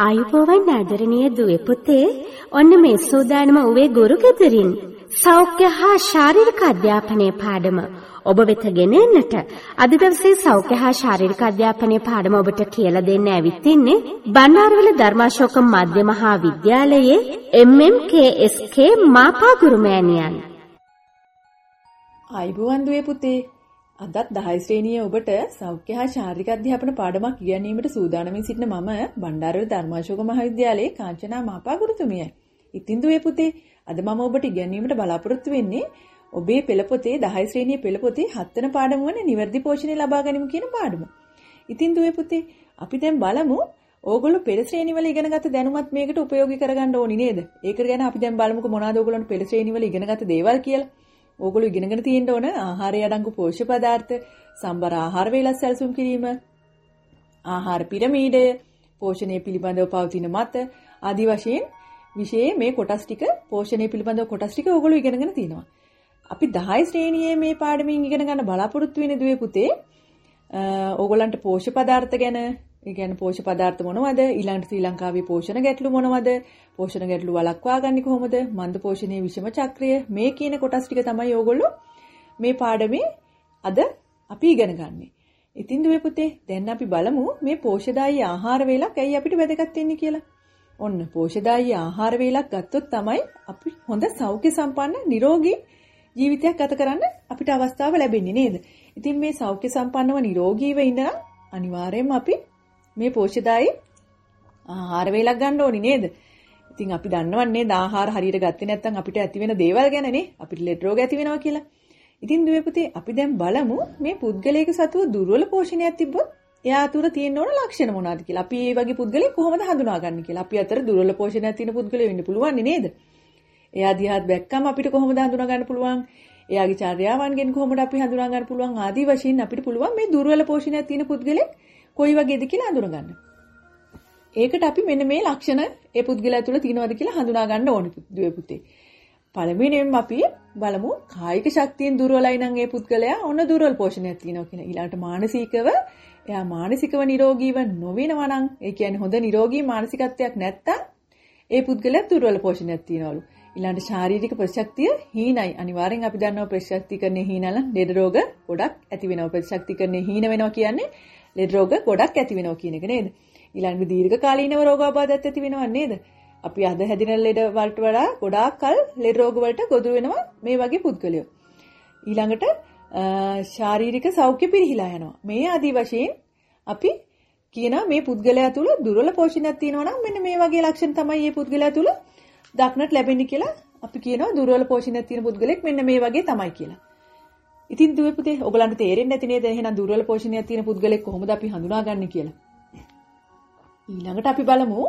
ආයුබෝවන් ආදරණීය දුවේ පුතේ, ඔන්න මේ සූදානම උවේ ගුරු ගෙදරින් සෞඛ්‍ය හා ශාරීරික අධ්‍යාපනයේ පාඩම ඔබ වෙත ගෙන එන්නට. අද දවසේ සෞඛ්‍ය හා ශාරීරික අධ්‍යාපනයේ පාඩම ඔබට කියලා දෙන්න ඇවිත් ඉන්නේ බණ්ඩාරවල ධර්මාශෝක මධ්‍ය මහා විද්‍යාලයේ MMKSK මාපා ගුරු මෑණියන්. ආයුබෝවන් දුවේ පුතේ, අදත් 10 ශ්‍රේණියේ ඔබට සෞඛ්‍ය හා ශාරීරික අධ්‍යාපන පාඩමක් ඉගෙනීමට සූදානම්ින් සිටින මම බණ්ඩාරවල ධර්මාශෝක මහාවිද්‍යාලයේ කාංචනා මාපා ගුරුතුමියයි. ඉතින් දුවේ පුතේ, අද මම ඔබට ඉගෙනීමට බලාපොරොත්තු වෙන්නේ ඔබේ පෙළ පොතේ 10 ශ්‍රේණියේ පෙළ පොතේ 7 වෙනි පාඩම වන නිවැරදි පෝෂණය ලබා ගැනීම කියන පාඩම. ඉතින් දුවේ පුතේ, අපි දැන් බලමු ඕගොල්ලෝ පෙළ ශ්‍රේණිවල ඉගෙනගත්ත දැනුමත් මේකට ප්‍රයෝගී කරගන්න ඕනි නේද? ඒකට ගැන අපි දැන් බලමුකෝ මොනවාද ඕගොල්ලන්ට පෙළ ශ්‍රේණිවල ඉගෙනගත්ත දේවල් කියලා. ඕගොල්ලෝ ඉගෙනගෙන තියෙන්න ඕන ආහාරය අඩංගු පෝෂ්‍ය පදාර්ථ, සම්බර ආහාර වේලක් සැලසුම් කිරීම, ආහාර පිරමීඩය, පෝෂණය පිළිබඳව පවතින මත ආදී වශයෙන් විශේෂ මේ කොටස් ටික පෝෂණය පිළිබඳව කොටස් ටික ඕගොල්ලෝ ඉගෙනගෙන තියෙනවා. අපි 10 ශ්‍රේණියේ මේ පාඩමින් ඉගෙන ගන්න බලාපොරොත්තු වෙන දුවේ පුතේ ඕගොල්ලන්ට පෝෂ්‍ය පදාර්ථ ගැන, ඒ කියන්නේ පෝෂ්‍ය පදාර්ථ මොනවද, ඊළඟට ශ්‍රී ලංකාවේ පෝෂණ ගැටලු මොනවද, පෝෂණ ගැටලු වළක්වා ගන්නේ කොහොමද, මන්ද පෝෂණයේ විෂම චක්‍රය, මේ කියන කොටස් ටික තමයි ඕගොල්ලෝ මේ පාඩමේ අද අපි ඉගෙන ගන්නෙ. ඉතින් දුවේ පුතේ, දැන් අපි බලමු මේ පෝෂදායී ආහාර වේලක් ඇයි අපිට වැදගත් වෙන්නේ කියලා. ඔන්න පෝෂදායී ආහාර වේලක් ගත්තොත් තමයි අපි හොඳ සෞඛ්‍ය සම්පන්න නිරෝගී ජීවිතයක් ගත කරන්න අපිට අවස්ථාව ලැබෙන්නේ නේද? ඉතින් මේ සෞඛ්‍ය සම්පන්නව නිරෝගීව ඉන්න අනිවාර්යයෙන්ම අපි මේ පෝෂදායී ආහාර වේලක් ගන්න ඕනි නේද? ඉතින් අපි දන්නවන්නේ ආහාර හරියට ගත්තේ නැත්නම් අපිට ඇති වෙන දේවල් ගැන නේ. අපිට ලෙඩ රෝග ඇති වෙනවා කියලා. ඉතින් දුවේ පුතේ, අපි දැන් බලමු මේ පුද්ගලයාක සතුව දුර්වල පෝෂණයක් තිබ්බොත් එයා අතුර තියෙන ඕන ලක්ෂණ මොනවද කියලා. අපි මේ වගේ පුද්ගලෙක් කොහොමද හඳුනාගන්නේ කියලා. අපි අතර දුර්වල පෝෂණයක් තියෙන පුද්ගලයෙක් වෙන්න පුළුවන් නේද? එයා දිහාත් දැක්කම අපිට කොහොමද හඳුනා ගන්න පුළුවන්? එයාගේ චර්යාවන්ගෙන් කොහොමද අපි හඳුනා ගන්න පුළුවන්? ආදී වශයෙන් අපිට පුළුවන් මේ දුර්වල පෝෂණයක් තියෙන පුද්ගලෙක් කොයි වගේද කියලා හඳුනා ගන්න. ඒකට අපි මෙන්න මේ ලක්ෂණ ඒ පුද්ගලයා තුළ තියෙනවද කියලා හඳුනා ගන්න ඕනේ දුවේ පුතේ. පළවෙනියෙන්ම අපි බලමු කායික ශක්තියෙන් දුර්වලයි නම් ඒ පුද්ගලයා ඔන්න දුර්වල පෝෂණයක් තියෙනවා කියන. ඊළඟට මානසිකව එයා මානසිකව නිරෝගීව නොවෙනවා නම්, ඒ කියන්නේ හොඳ නිරෝගී මානසිකත්වයක් නැත්තම් ඒ පුද්ගලයා දුර්වල පෝෂණයක් තියනවලු. ඊළඟට ශාරීරික ප්‍රතිශක්තිය හීනයි. අනිවාර්යෙන් අපි දන්නවා ප්‍රතිශක්තිකරණයේ හීනල ලෙඩ රෝග ගොඩක් ඇති වෙනවා. ප්‍රතිශක්තිකරණයේ හීන වෙනවා කියන්නේ ලෙඩ රෝග ගොඩක් ඇති වෙනවා කියන එක නේද? ඊළඟට දීර්ඝ කාලීනව රෝගාබාධත් ඇති වෙනවා නේද? අපි අද හැදින ලෙඩ වලට වඩා ගොඩාක් කල් ලෙඩ රෝග වලට ගොදුරු වෙනවා මේ වගේ පුද්ගලයෝ. ඊළඟට ශාරීරික සෞඛ්‍ය පිරිහිලා යනවා. මේ ආදී වශයෙන් අපි කියන මේ පුද්ගලයා තුල දුර්වල පෝෂණයක් තියෙනවා නම් මෙන්න මේ වගේ ලක්ෂණ තමයි මේ පුද්ගලයා තුල දක්නට ලැබෙන්නේ කියලා අපි කියනවා. දුර්වල පෝෂණයක් තියෙන පුද්ගලෙක් මෙන්න මේ වගේ තමයි කියලා. ඉතින් දුවේ පුතේ, ඔයගලන්ට තේරෙන්නේ නැති නේද? එහෙනම් දුර්වල පෝෂණයක් තියෙන පුද්ගලෙක් කොහොමද අපි හඳුනාගන්නේ කියලා. ඊළඟට අපි බලමු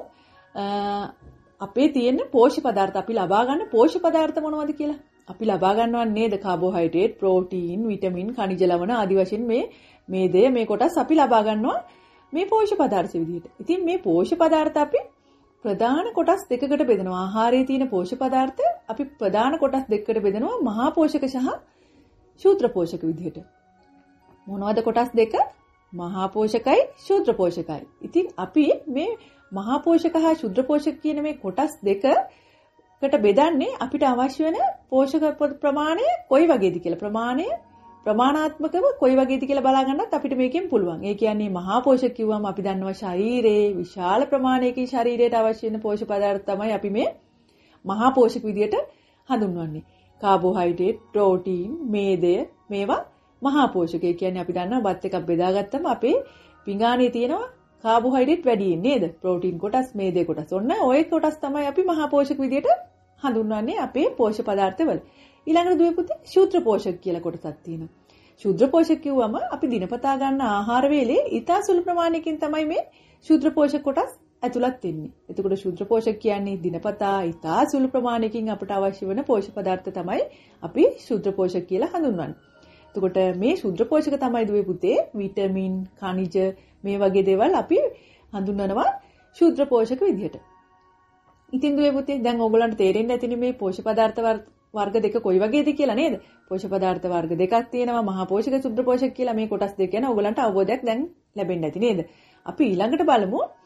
අපේ තියෙන පෝෂ්‍ය පදාර්ථ, අපි ලබා ගන්න පෝෂ්‍ය පදාර්ථ මොනවද කියලා. අපි ලබා ගන්නවා නේද? කාබෝහයිඩ්‍රේට්, ප්‍රෝටීන්, විටමින්, ಖನಿජ ලවණ ආදී වශයෙන් මේ කොටස් අපි ලබා ගන්නවා මේ පෝෂ්‍ය පදාර්ථ විදිහට. ඉතින් මේ පෝෂ්‍ය පදාර්ථ අපි ප්‍රධාන කොටස් දෙකකට බෙදනවා. ආහාරයේ තියෙන පෝෂ්‍ය පදාර්ථ අපි ප්‍රධාන කොටස් දෙකකට බෙදනවා, මහා පෝෂක සහ ශූද්‍ර පෝෂක විදිහට. මොනවද කොටස් දෙක? මහා පෝෂකයි ශූද්‍ර පෝෂකයි. ඉතින් අපි මේ මහා පෝෂක හා ශුද්ධ පෝෂක කියන මේ කොටස් දෙකකට බෙදන්නේ අපිට අවශ්‍ය වෙන පෝෂක ප්‍රමාණය කොයි වගේද කියලා. ප්‍රමාණාත්මකව කොයි වගේද කියලා බලා ගන්නත් අපිට මේකෙන් පුළුවන්. ඒ කියන්නේ මහා පෝෂක කිව්වම අපි දන්නවා ශරීරයේ විශාල ප්‍රමාණයකින් ශරීරයට අවශ්‍ය වෙන පෝෂක පදාර්ථ තමයි අපි මේ මහා පෝෂක විදියට හඳුන්වන්නේ. කාබෝහයිඩ්‍රේට්, ප්‍රෝටීන්, මේදය මේවා මහා පෝෂක. ඒ කියන්නේ අපි දන්නවා බත් එකක් බෙදාගත්තම අපේ පිඟානේ තියෙනවා කාබෝහයිඩ්‍රේට් වැඩියෙන් නේද? ප්‍රෝටීන් කොටස්, මේදේ කොටස්. ඔන්න ඔය කොටස් තමයි අපි මහා පෝෂක විදියට හඳුන්වන්නේ අපේ පෝෂ්‍ය පදාර්ථවල. ඊළඟට දුවේ පුතේ, ශුද්ධ පෝෂක කියලා කොටසක් තියෙනවා. ශුද්ධ පෝෂක කිව්වම අපි දිනපතා ගන්න ආහාර වේලේ ඉතා සුළු ප්‍රමාණයකින් තමයි මේ ශුද්ධ පෝෂක කොටස් ඇතුළත් වෙන්නේ. එතකොට ශුද්ධ පෝෂක කියන්නේ දිනපතා ඉතා සුළු ප්‍රමාණයකින් අපට අවශ්‍ය වෙන පෝෂ්‍ය පදාර්ථ තමයි අපි ශුද්ධ පෝෂක කියලා හඳුන්වන්නේ. එතකොට මේ ශුද්ධ පෝෂක තමයි දුවේ පුතේ විටමින්, ಖನಿජ මේ වගේ දේවල් අපි හඳුන්වනවා ශුද්ධ පෝෂක විදිහට. ඉතින් දුවේ පුතේ, දැන් ඕගොල්ලන්ට තේරෙන්නේ නැතිනේ මේ පෝෂ්‍ය පදාර්ථ වර්ග දෙක කොයි වගේද කියලා නේද? පෝෂ්‍ය පදාර්ථ වර්ග දෙකක් තියෙනවා, මහා පෝෂක, ශුද්ධ පෝෂක කියලා මේ කොටස් දෙක ගැන ඕගොල්ලන්ට අවබෝධයක් දැන් ලැබෙන්නේ නැති නේද? අපි ඊළඟට බලමු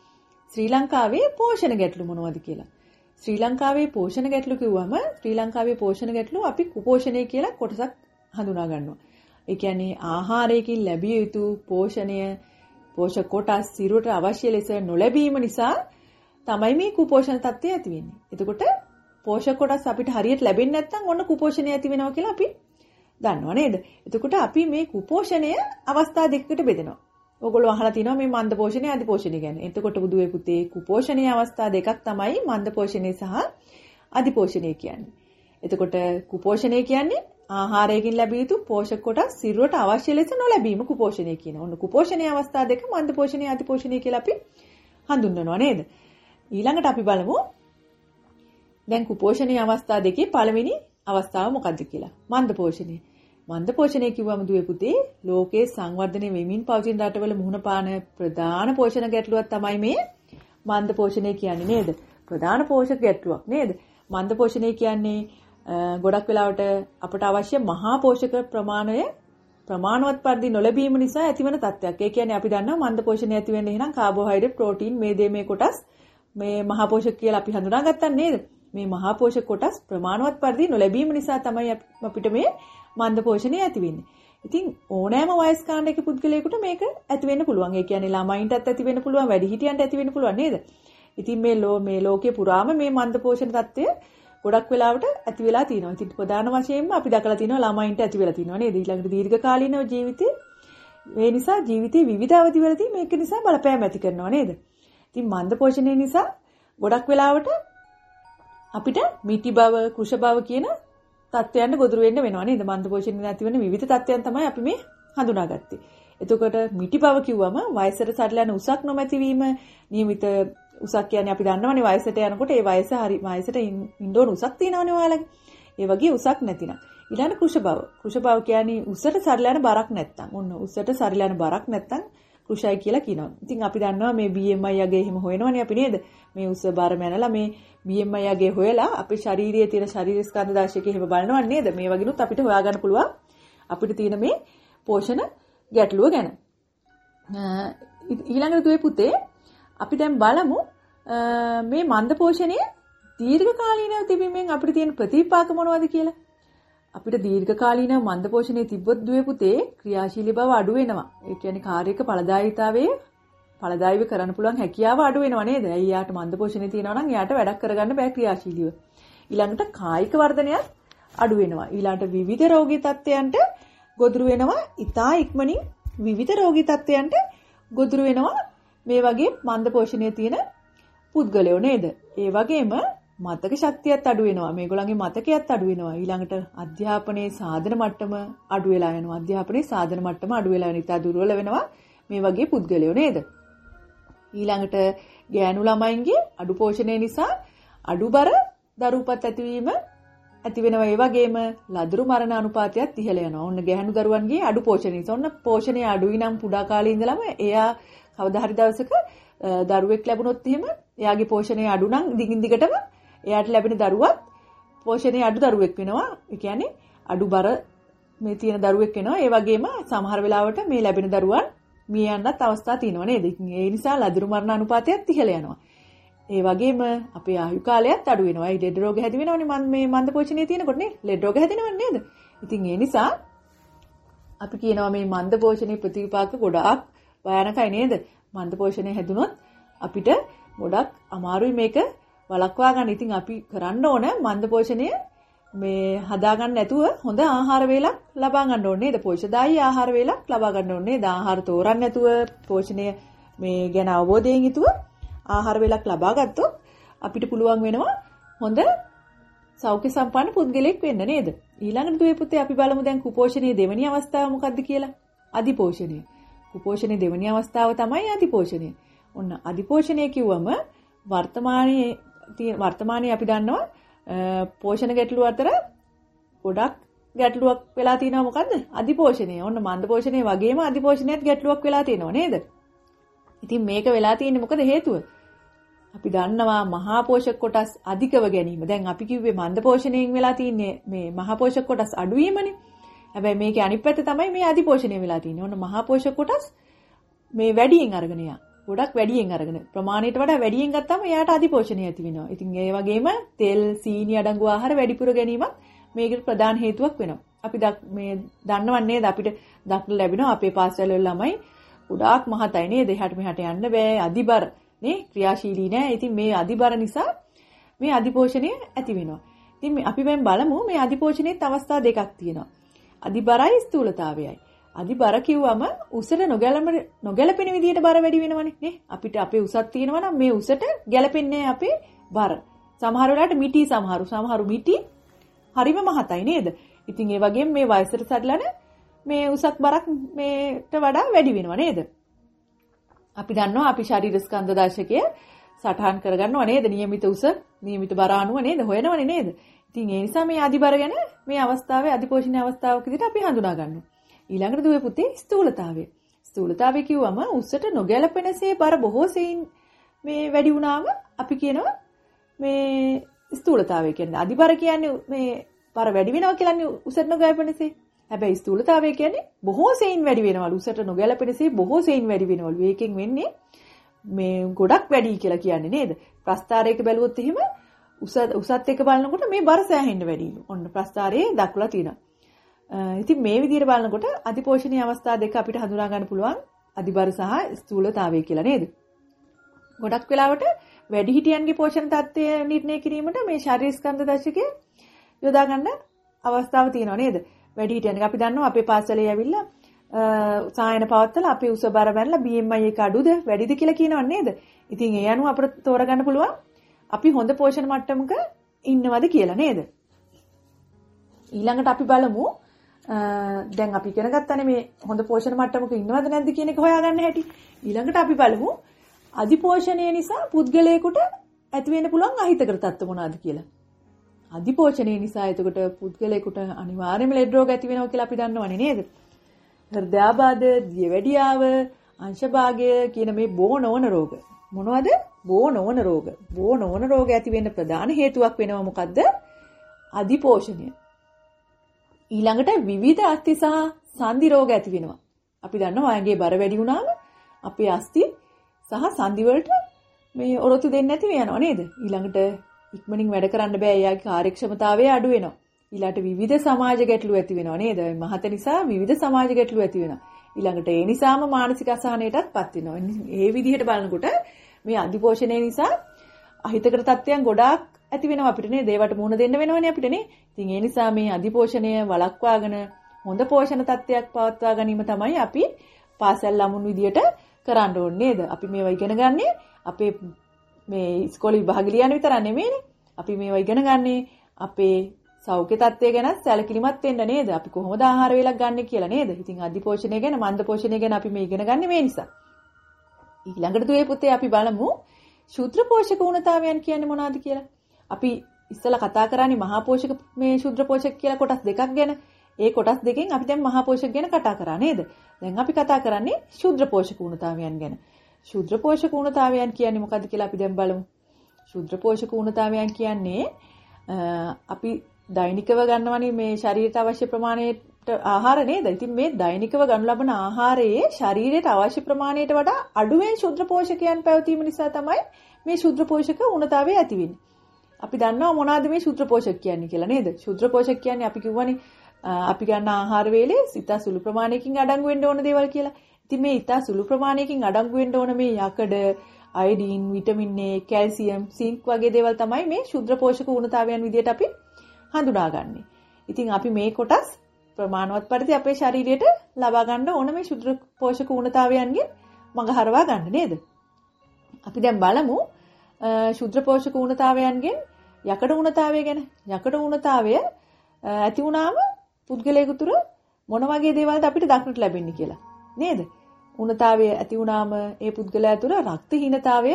ශ්‍රී ලංකාවේ පෝෂණ ගැටලු මොනවද කියලා. ශ්‍රී ලංකාවේ පෝෂණ ගැටලු කිව්වම ශ්‍රී ලංකාවේ පෝෂණ ගැටලු අපි කුපෝෂණය කියලා කොටසක් හඳුනා ගන්නවා. ඒ කියන්නේ ආහාරයකින් ලැබිය යුතු පෝෂණය පෝෂක කොටස් සිරුරට අවශ්‍ය ලෙස නොලැබීම නිසා තමයි මේ කුපෝෂණ තත්ත්වය ඇති වෙන්නේ. එතකොට පෝෂක කොටස් අපිට හරියට ලැබෙන්නේ නැත්නම් ඔන්න කුපෝෂණය ඇති වෙනවා කියලා අපි දන්නවා නේද? එතකොට අපි මේ කුපෝෂණය අවස්ථා දෙකකට බෙදෙනවා. ඔයගොල්ලෝ අහලා තිනවා මේ මන්ද පෝෂණය අධි පෝෂණය ගැන. එතකොට බුදුවේ පුතේ කුපෝෂණයේ අවස්ථා දෙකක් තමයි මන්ද පෝෂණය සහ අධි පෝෂණය කියන්නේ. එතකොට කුපෝෂණය කියන්නේ ආහාරයෙන් ලැබිය යුතු පෝෂක කොටස් සිරුරට අවශ්‍ය ලෙස නොලැබීම කුපෝෂණය කියනවා. ඔන්න කුපෝෂණයේ අවස්ථා දෙක මන්ද පෝෂණය අධි පෝෂණය කියලා අපි හඳුන්වනවා නේද? ඊළඟට අපි බලමු දැන් කුපෝෂණයේ අවස්ථා දෙකේ පළවෙනි අවස්ථාව මොකක්ද කියලා. මන්ද පෝෂණය. මන්ද පෝෂණය කිව්වම දුවේ පුතේ ලෝකයේ සංවර්ධනය වෙමින් පවතින රටවල මුහුණ පාන ප්‍රධාන පෝෂණ ගැටලුවක් තමයි මේ මන්ද පෝෂණය කියන්නේ නේද? ප්‍රධාන පෝෂක ගැටලුවක් නේද? මන්ද පෝෂණය කියන්නේ ගොඩක් වෙලාවට අපට අවශ්‍ය මහා පෝෂක ප්‍රමාණය ප්‍රමාණවත් පරිදි නොලැබීම නිසා ඇතිවන තත්ත්වයක්. ඒ කියන්නේ අපි දන්නවා මන්ද පෝෂණය ඇති වෙන්නේ එහෙනම් කාබෝහයිඩ්‍රේට්, ප්‍රෝටීන් මේ කොටස් මේ මහා පෝෂක කියලා අපි හඳුනාගත්තා නේද? මේ මහා පෝෂක කොටස් ප්‍රමාණවත් පරිදි නොලැබීම නිසා තමයි අපිට මේ මන්ද පෝෂණය ඇති වෙන්නේ. ඉතින් ඕනෑම වයස් කාණ්ඩයක පුද්ගලයෙකුට මේක ඇති වෙන්න පුළුවන්. ඒ කියන්නේ ළමයින්ටත් ඇති වෙන්න පුළුවන්, වැඩිහිටියන්ට ඇති වෙන්න පුළුවන් නේද? ඉතින් මේ ලෝකේ පුරාම මේ මන්ද පෝෂණ තත්ත්වය ගොඩක් වෙලාවට ඇති වෙලා තියෙනවා. ඉතින් ප්‍රධාන වශයෙන්ම අපි දැකලා තියෙනවා ළමයින්ට ඇති වෙලා තියෙනවා නේද? ඊළඟට දීර්ඝකාලීනව ජීවිතේ මේ නිසා ජීවිතේ විවිධ අවධිවලදී මේක නිසා බලපෑම් ඇති කරනවා නේද? ඉතින් මන්ද පෝෂණය නිසා ගොඩක් වෙලාවට අපිට මිටි බව, කුෂ බව කියන තත්ත්වයන්ට ගොදුරු වෙන්න වෙනවා නේද? මන්ද පෝෂණය නැති වෙන විවිධ තත්ත්වයන් තමයි අපි මේ හඳුනාගත්තේ. එතකොට මිටි බව කිව්වම වයසට සරිලන යන උසක් නොමැති වීම, නියමිත උසක් කියන්නේ අපි දන්නවනේ වයසට යනකොට ඒ වයසට ඉන්න ඕන උසක් තියෙනවනේ ඔයාලගේ. ඒ වගේ උසක් නැතිනම්. ඊළඟ කෘෂ බව. කෘෂ බව කියන්නේ උසට සරිලන යන බරක් නැත්තම්. ඔන්න උසට සරිලන යන බරක් නැත්තම් කෘෂයි කියලා කියනවා. ඉතින් අපි දන්නවා මේ BMI යගේ එහෙම හොයනවනේ අපි නේද? මේ උස බර මැනලා මේ BMI යගේ හොයලා අපේ ශාරීරියේ තියෙන ශරීර ස්කන්ධ දාශකයේ එහෙම බලනවා නේද? මේ වගේනුත් අපිට හොයාගන්න පුළුවන් අපිට තියෙන මේ පෝෂණ ගැටලුව ගැන. ඊළඟට දුවේ පුතේ අපි දැන් බලමු මේ මන්ද පෝෂණය දීර්ඝකාලීනව තිබීමෙන් අපිට තියෙන ප්‍රතිපාක මොනවද කියලා. අපිට දීර්ඝකාලීනව මන්ද පෝෂණය තිබ්බොත් දුවේ පුතේ ක්‍රියාශීලී බව අඩු වෙනවා. ඒ කියන්නේ කාර්යයක ඵලදායීව කරන්න පුළුවන් හැකියාව අඩු වෙනවා නේද? ඇයි යාට මන්ද පෝෂණය තියෙනවා නම් යාට වැඩක් කරගන්න බෑ ක්‍රියාශීලීව. ඊළඟට කායික වර්ධනයත් අඩු වෙනවා. ඊළඟට විවිධ රෝගී තත්ත්වයන්ට ගොදුරු වෙනවා. ඉතා ඉක්මනින් විවිධ රෝගී තත්ත්වයන්ට ගොදුරු වෙනවා මේ වගේ මන්ද පෝෂණය තියෙන පුද්ගලයෝ නේද? ඒ වගේම මතක ශක්තියත් අඩු වෙනවා. මේගොල්ලන්ගේ මතකයත් අඩු වෙනවා. ඊළඟට අධ්‍යාපනයේ සාධන මට්ටම අඩු වෙලා යනවා. අධ්‍යාපනයේ සාධන මට්ටම අඩු වෙලා යන ඉතා දුර්වල වෙනවා මේ වගේ පුද්ගලයෝ නේද? ඊළඟට ගෑනු ළමයින්ගේ අඩු පෝෂණය නිසා අඩුබර දරුපත් ඇතිවීම ඇති වෙනවා. ඒ වගේම ලදරු මරණ අනුපාතයත් ඉහළ යනවා. ඔන්න ගැහැණු දරුවන්ගේ අඩු පෝෂණය නිසා. ඔන්න පෝෂණය අඩුයි නම් පුඩා කාලේ ඉඳලම එයා කවදා හරි දවසක දරුවෙක් ලැබුණොත් එහෙම එයාගේ පෝෂණය අඩු නම් දිගින් දිගටම එයාට ලැබෙන දරුවත් පෝෂණය අඩු දරුවෙක් වෙනවා. ඒ කියන්නේ අඩුබර මේ තියෙන දරුවෙක් වෙනවා. ඒ වගේම සමහර වෙලාවට මේ ලැබෙන දරුවන් මිය යන්නත් අවස්ථා තියෙනවා නේද? ඒ නිසා ලදරු මරණ අනුපාතයත් ඉහළ යනවා. ඒ වගේම අපේ ආයු කාලයත් අඩු වෙනවා. ඒ ලෙඩ රෝග හැදෙනවනේ මේ මන්ද පෝෂණය තියෙනකොට නේ. ලෙඩ රෝග හැදෙනවනේ නේද? ඉතින් ඒ නිසා අපි කියනවා මේ මන්ද පෝෂණයේ ප්‍රතිවිපාක ගොඩාක් භයානකයි නේද? මන්ද පෝෂණය හැදුනොත් අපිට ගොඩක් අමාරුයි මේක වළක්වා ගන්න. ඉතින් අපි කරන්න ඕන මන්ද පෝෂණය මේ හදාගන්න නැතුව හොඳ ආහාර වේලක් ලබා ගන්න ඕනේ නේද? පෝෂ්‍යදායී ආහාර වේලක් ලබා ගන්න ඕනේ. ආහාර තෝරන්න නැතුව පෝෂණය මේ ගැන අවබෝධයෙන් යුතුව ආහාර වේලක් ලබා ගත්තොත් අපිට පුළුවන් වෙනවා හොඳ සෞඛ්‍ය සම්පන්න පුද්ගලයෙක් වෙන්න නේද? ඊළඟට දුවේ පුතේ අපි බලමු දැන් කුපෝෂණයේ දෙවෙනි අවස්ථාව මොකක්ද කියලා. අධිපෝෂණය. කුපෝෂණයේ දෙවෙනි අවස්ථාව තමයි අධිපෝෂණය. ඔන්න අධිපෝෂණය කිව්වම වර්තමානයේ අපි දන්නවා පෝෂණ ගැටලුව අතර ගොඩක් ගැටලුවක් වෙලා තියෙනවා. මොකද්ද? අධිපෝෂණය. ඔන්න මන්ද පෝෂණය වගේම අධිපෝෂණයත් ගැටලුවක් වෙලා තියෙනවා නේද? ඉතින් මේක වෙලා තියෙන්නේ මොකද හේතුව? අපි දන්නවා මහා පෝෂක කොටස් අධිකව ගැනීම. දැන් අපි කිව්වේ මන්ද පෝෂණයෙන් වෙලා තින්නේ මේ මහා පෝෂක කොටස් අඩු වීමනේ. හැබැයි මේකේ අනිත් පැත්ත තමයි මේ අධිපෝෂණය වෙලා තින්නේ. ඔන්න මහා පෝෂක කොටස් මේ වැඩියෙන් අරගෙන යනවා. ගොඩක් වැඩියෙන් අරගෙන ප්‍රමාණයට වඩා වැඩියෙන් ගත්තාම එයාට අධිපෝෂණය ඇති වෙනවා. ඉතින් ඒ වගේම තෙල්, සීනි අඩංගු ආහාර වැඩිපුර ගැනීමත් මේකට ප්‍රධාන හේතුවක් වෙනවා. අපි මේ දන්නවන්නේ නේද අපිට දක්න ලැබෙනවා අපේ පාසල් වල ළමයි ගොඩාක් මහතයි නේද? එහාට මෙහාට යන්න බෑ. අධිබර නේ ක්‍රියාශීලී නෑ. ඉතින් මේ අධිබර නිසා මේ අධිපෝෂණය ඇති වෙනවා. ඉතින් අපි දැන් බලමු මේ අධිපෝෂණයේත් අවස්ථා දෙකක් තියෙනවා. අධිබරයි ස්ථූලතාවයයි. අධිබර කිව්වම උසට නොගැලපෙන විදිහට බර වැඩි වෙනවනේ නේ. අපිට අපේ උසක් තියෙනවා නම් මේ උසට ගැලපෙන්නේ අපේ බර. සමහර වෙලාවට මිටි සමහරු මිටි හරිම මහතයි නේද? ඉතින් ඒ වගේම මේ වයසට සැරලන මේ උසක් බරක් මේට වඩා වැඩි වෙනවා නේද? අපි දන්නවා අපි ශරීර ස්කන්ධ දර්ශකය සටහන් කරගන්නව නේද? නියමිත උස, නියමිත බර අණුව නේද? හොයනවනේ නේද? ඉතින් ඒ නිසා මේ අධිබර ගැන මේ අවස්ථාවේ අධිපෝෂණීය අවස්ථාවක විදිහට අපි හඳුනා ගන්නවා. ඊළඟට දුවේ පුතේ ස්ථූලතාවය. ස්ථූලතාවය කිව්වම උස්සට නොගැලපෙනසේ බර බොහෝ සෙයින් මේ වැඩි වුණාම අපි කියනවා මේ ස්ථූලතාවය කියන්නේ. අධිබර කියන්නේ මේ බර වැඩි වෙනවා කියලානේ උසට නොගැලපෙනසේ. හැබැයි ස්ථූලතාවය කියන්නේ බොහෝ සෙයින් වැඩි වෙනවලු. උසට නොගැලපෙනසේ බොහෝ සෙයින් වැඩි වෙනවලු. ඒකෙන් වෙන්නේ මේ ගොඩක් වැඩි කියලා කියන්නේ නේද? ප්‍රස්ථාරයක බැලුවොත් එහෙම උසත් එක බලනකොට මේ බර සෑහෙන්න වැඩිලු. ඔන්න ප්‍රස්ථාරයේ දක්වලා තියෙනවා. ඉතින් මේ විදිහට බලනකොට අධිපෝෂණීය අවස්ථා දෙක අපිට හඳුනා ගන්න පුළුවන් අධිබර සහ ස්ථූලතාවය කියලා නේද? ගොඩක් වෙලාවට වැඩිහිටියන්ගේ පෝෂණ තත්ත්වය නිර්ණය කිරීමට මේ ශරීර ස්කන්ධ දර්ශකය යොදා ගන්න අවස්ථාව තියෙනවා නේද? වැඩිහිටියන්ගේ අපි දන්නවා අපේ පාසලේ ඇවිල්ලා සායන පවත්තලා අපේ උස බර බැලලා BMI එක අඩුද වැඩිද කියලා කියනව නේද? ඉතින් ඒ අනුව අපිට තෝරගන්න පුළුවන් අපි හොඳ පෝෂණ මට්ටමක ඉන්නවද කියලා නේද? ඊළඟට අපි බලමු දැන් අපි ඉගෙන ගත්තනේ මේ හොඳ පෝෂණ මට්ටමක ඉන්නවද නැද්ද කියන එක හොයාගන්න හැටි. ඊළඟට අපි බලමු අධිපෝෂණය නිසා පුද්ගලයෙකුට ඇති වෙන්න පුළුවන් අහිතකර තත්ත්ව මොනවාද කියලා. අධිපෝෂණය නිසා එතකොට පුද්ගලයෙකුට අනිවාර්යයෙන්ම ලෙඩ රෝග ඇති වෙනවා කියලා අපි දන්නවනේ නේද? හෘදයාබාධ, දියවැඩියාව, අංශභාගය කියන මේ බෝ නොවන රෝග. මොනවද? බෝ නොවන රෝග. බෝ නොවන රෝග ඇති වෙන්න ප්‍රධාන හේතුවක් වෙනවා මොකද්ද? අධිපෝෂණය. ඊළඟට විවිධ අස්ථි සහ සන්ධි රෝග ඇති වෙනවා. අපි දන්නවා අයගේ බර වැඩි වුණාම අපේ අස්ථි සහ සන්ධි වලට මේ ඔරොත්තු දෙන්නේ නැති වෙනවා නේද? ඊළඟට ඉක්මනින් වැඩ කරන්න බෑ. එයාගේ කාර්යක්ෂමතාවය අඩු වෙනවා. ඊළඟට විවිධ සමාජ ගැටලු ඇති වෙනවා නේද? මහත නිසා විවිධ සමාජ ගැටලු ඇති වෙනවා. ඊළඟට ඒ නිසාම මානසික අසහනයටත්පත් වෙනවා. මේ විදිහට බලනකොට මේ අධිපෝෂණය නිසා අහිතකර තත්ත්වයන් ගොඩාක් ඇති වෙනවා අපිට නේද? ඒවට මුහුණ දෙන්න වෙනවනේ අපිට නේ. ඉතින් ඒ නිසා මේ අධිපෝෂණය වළක්වාගෙන හොඳ පෝෂණ තත්ත්වයක් පවත්වා ගැනීම තමයි අපි පාසල් ළමුන් විදියට කරන්න ඕනේ නේද? අපි මේවා ඉගෙන ගන්නේ අපේ මේ ඉස්කෝලේ විභාග ලියන විතර නෙමෙයිනේ. අපි මේවා ඉගෙන ගන්නේ අපේ සෞඛ්‍ය තත්ත්වය ගැන සැලකිලිමත් වෙන්න නේද? අපි කොහොමද ආහාර වේලක් ගන්න කියලා නේද? ඉතින් අධිපෝෂණය ගැන, මන්ද පෝෂණය ගැන අපි මේ ඉගෙන ගන්නේ මේ නිසා. ඊළඟට දුවේ පුතේ අපි බලමු ශුද්‍ර පෝෂක ඌනතාවයන් කියන්නේ මොනවද කියලා. අපි ඉස්සලා කතා කරන්නේ මහා පෝෂක මේ ශුද්‍ර පෝෂක කියලා කොටස් දෙකක් ගැන. ඒ කොටස් දෙකෙන් අපි දැන් මහා පෝෂක ගැන කතා කරා නේද? දැන් අපි කතා කරන්නේ ශුද්‍ර පෝෂක ඌනතාවයන් ගැන. ශුද්‍ර පෝෂක ඌනතාවයන් කියන්නේ මොකද්ද කියලා අපි දැන් බලමු. ශුද්‍ර පෝෂක ඌනතාවයන් කියන්නේ අපි දෛනිකව ගන්නවනේ මේ ශරීරයට අවශ්‍ය ප්‍රමාණයට ආහාර නේද? ඉතින් මේ දෛනිකව ගනු ලබන ආහාරයේ ශරීරයට අවශ්‍ය ප්‍රමාණයට වඩා අඩුවෙන් ශුද්‍ර පෝෂකයන් පැවතීම නිසා තමයි මේ ශුද්‍ර පෝෂක ඌනතාවය ඇති වෙන්නේ. අපි දන්නවා මොනවාද මේ ශුද්‍ර පෝෂක කියන්නේ කියලා නේද? ශුද්‍ර පෝෂක කියන්නේ අපි කිව්වනේ අපි ගන්න ආහාර වේලේ ඉතා සුළු ප්‍රමාණයකින් අඩංගු වෙන්න ඕන දේවල් කියලා. ඉතින් මේ ඉතා සුළු ප්‍රමාණයකින් අඩංගු වෙන්න ඕන මේ යකඩ, iodine, vitamin A, calcium, zinc වගේ දේවල් තමයි මේ ශුද්‍ර පෝෂක ඌනතාවයන් විදියට අපි හඳුනාගන්නේ. ඉතින් අපි මේ කොටස් ප්‍රමාණවත් පරිදි අපේ ශරීරයට ලබා ගන්න ඕන මේ ශුද්‍ර පෝෂක ඌනතාවයන්ගෙන් මඟ හරවා ගන්න නේද? අපි දැන් බලමු ශුද්‍ර පෝෂක ඌනතාවයන්ගෙන් යකඩ ඌනතාවය ගැන. යකඩ ඌනතාවය ඇති වුණාම පුද්ගලයෙකු තුර මොන වගේ දේවල්ද අපිට දක්නට ලැබෙන්නේ කියලා නේද? ඌනතාවය ඇති වුණාම ඒ පුද්ගලයා තුර රක්තහීනතාවය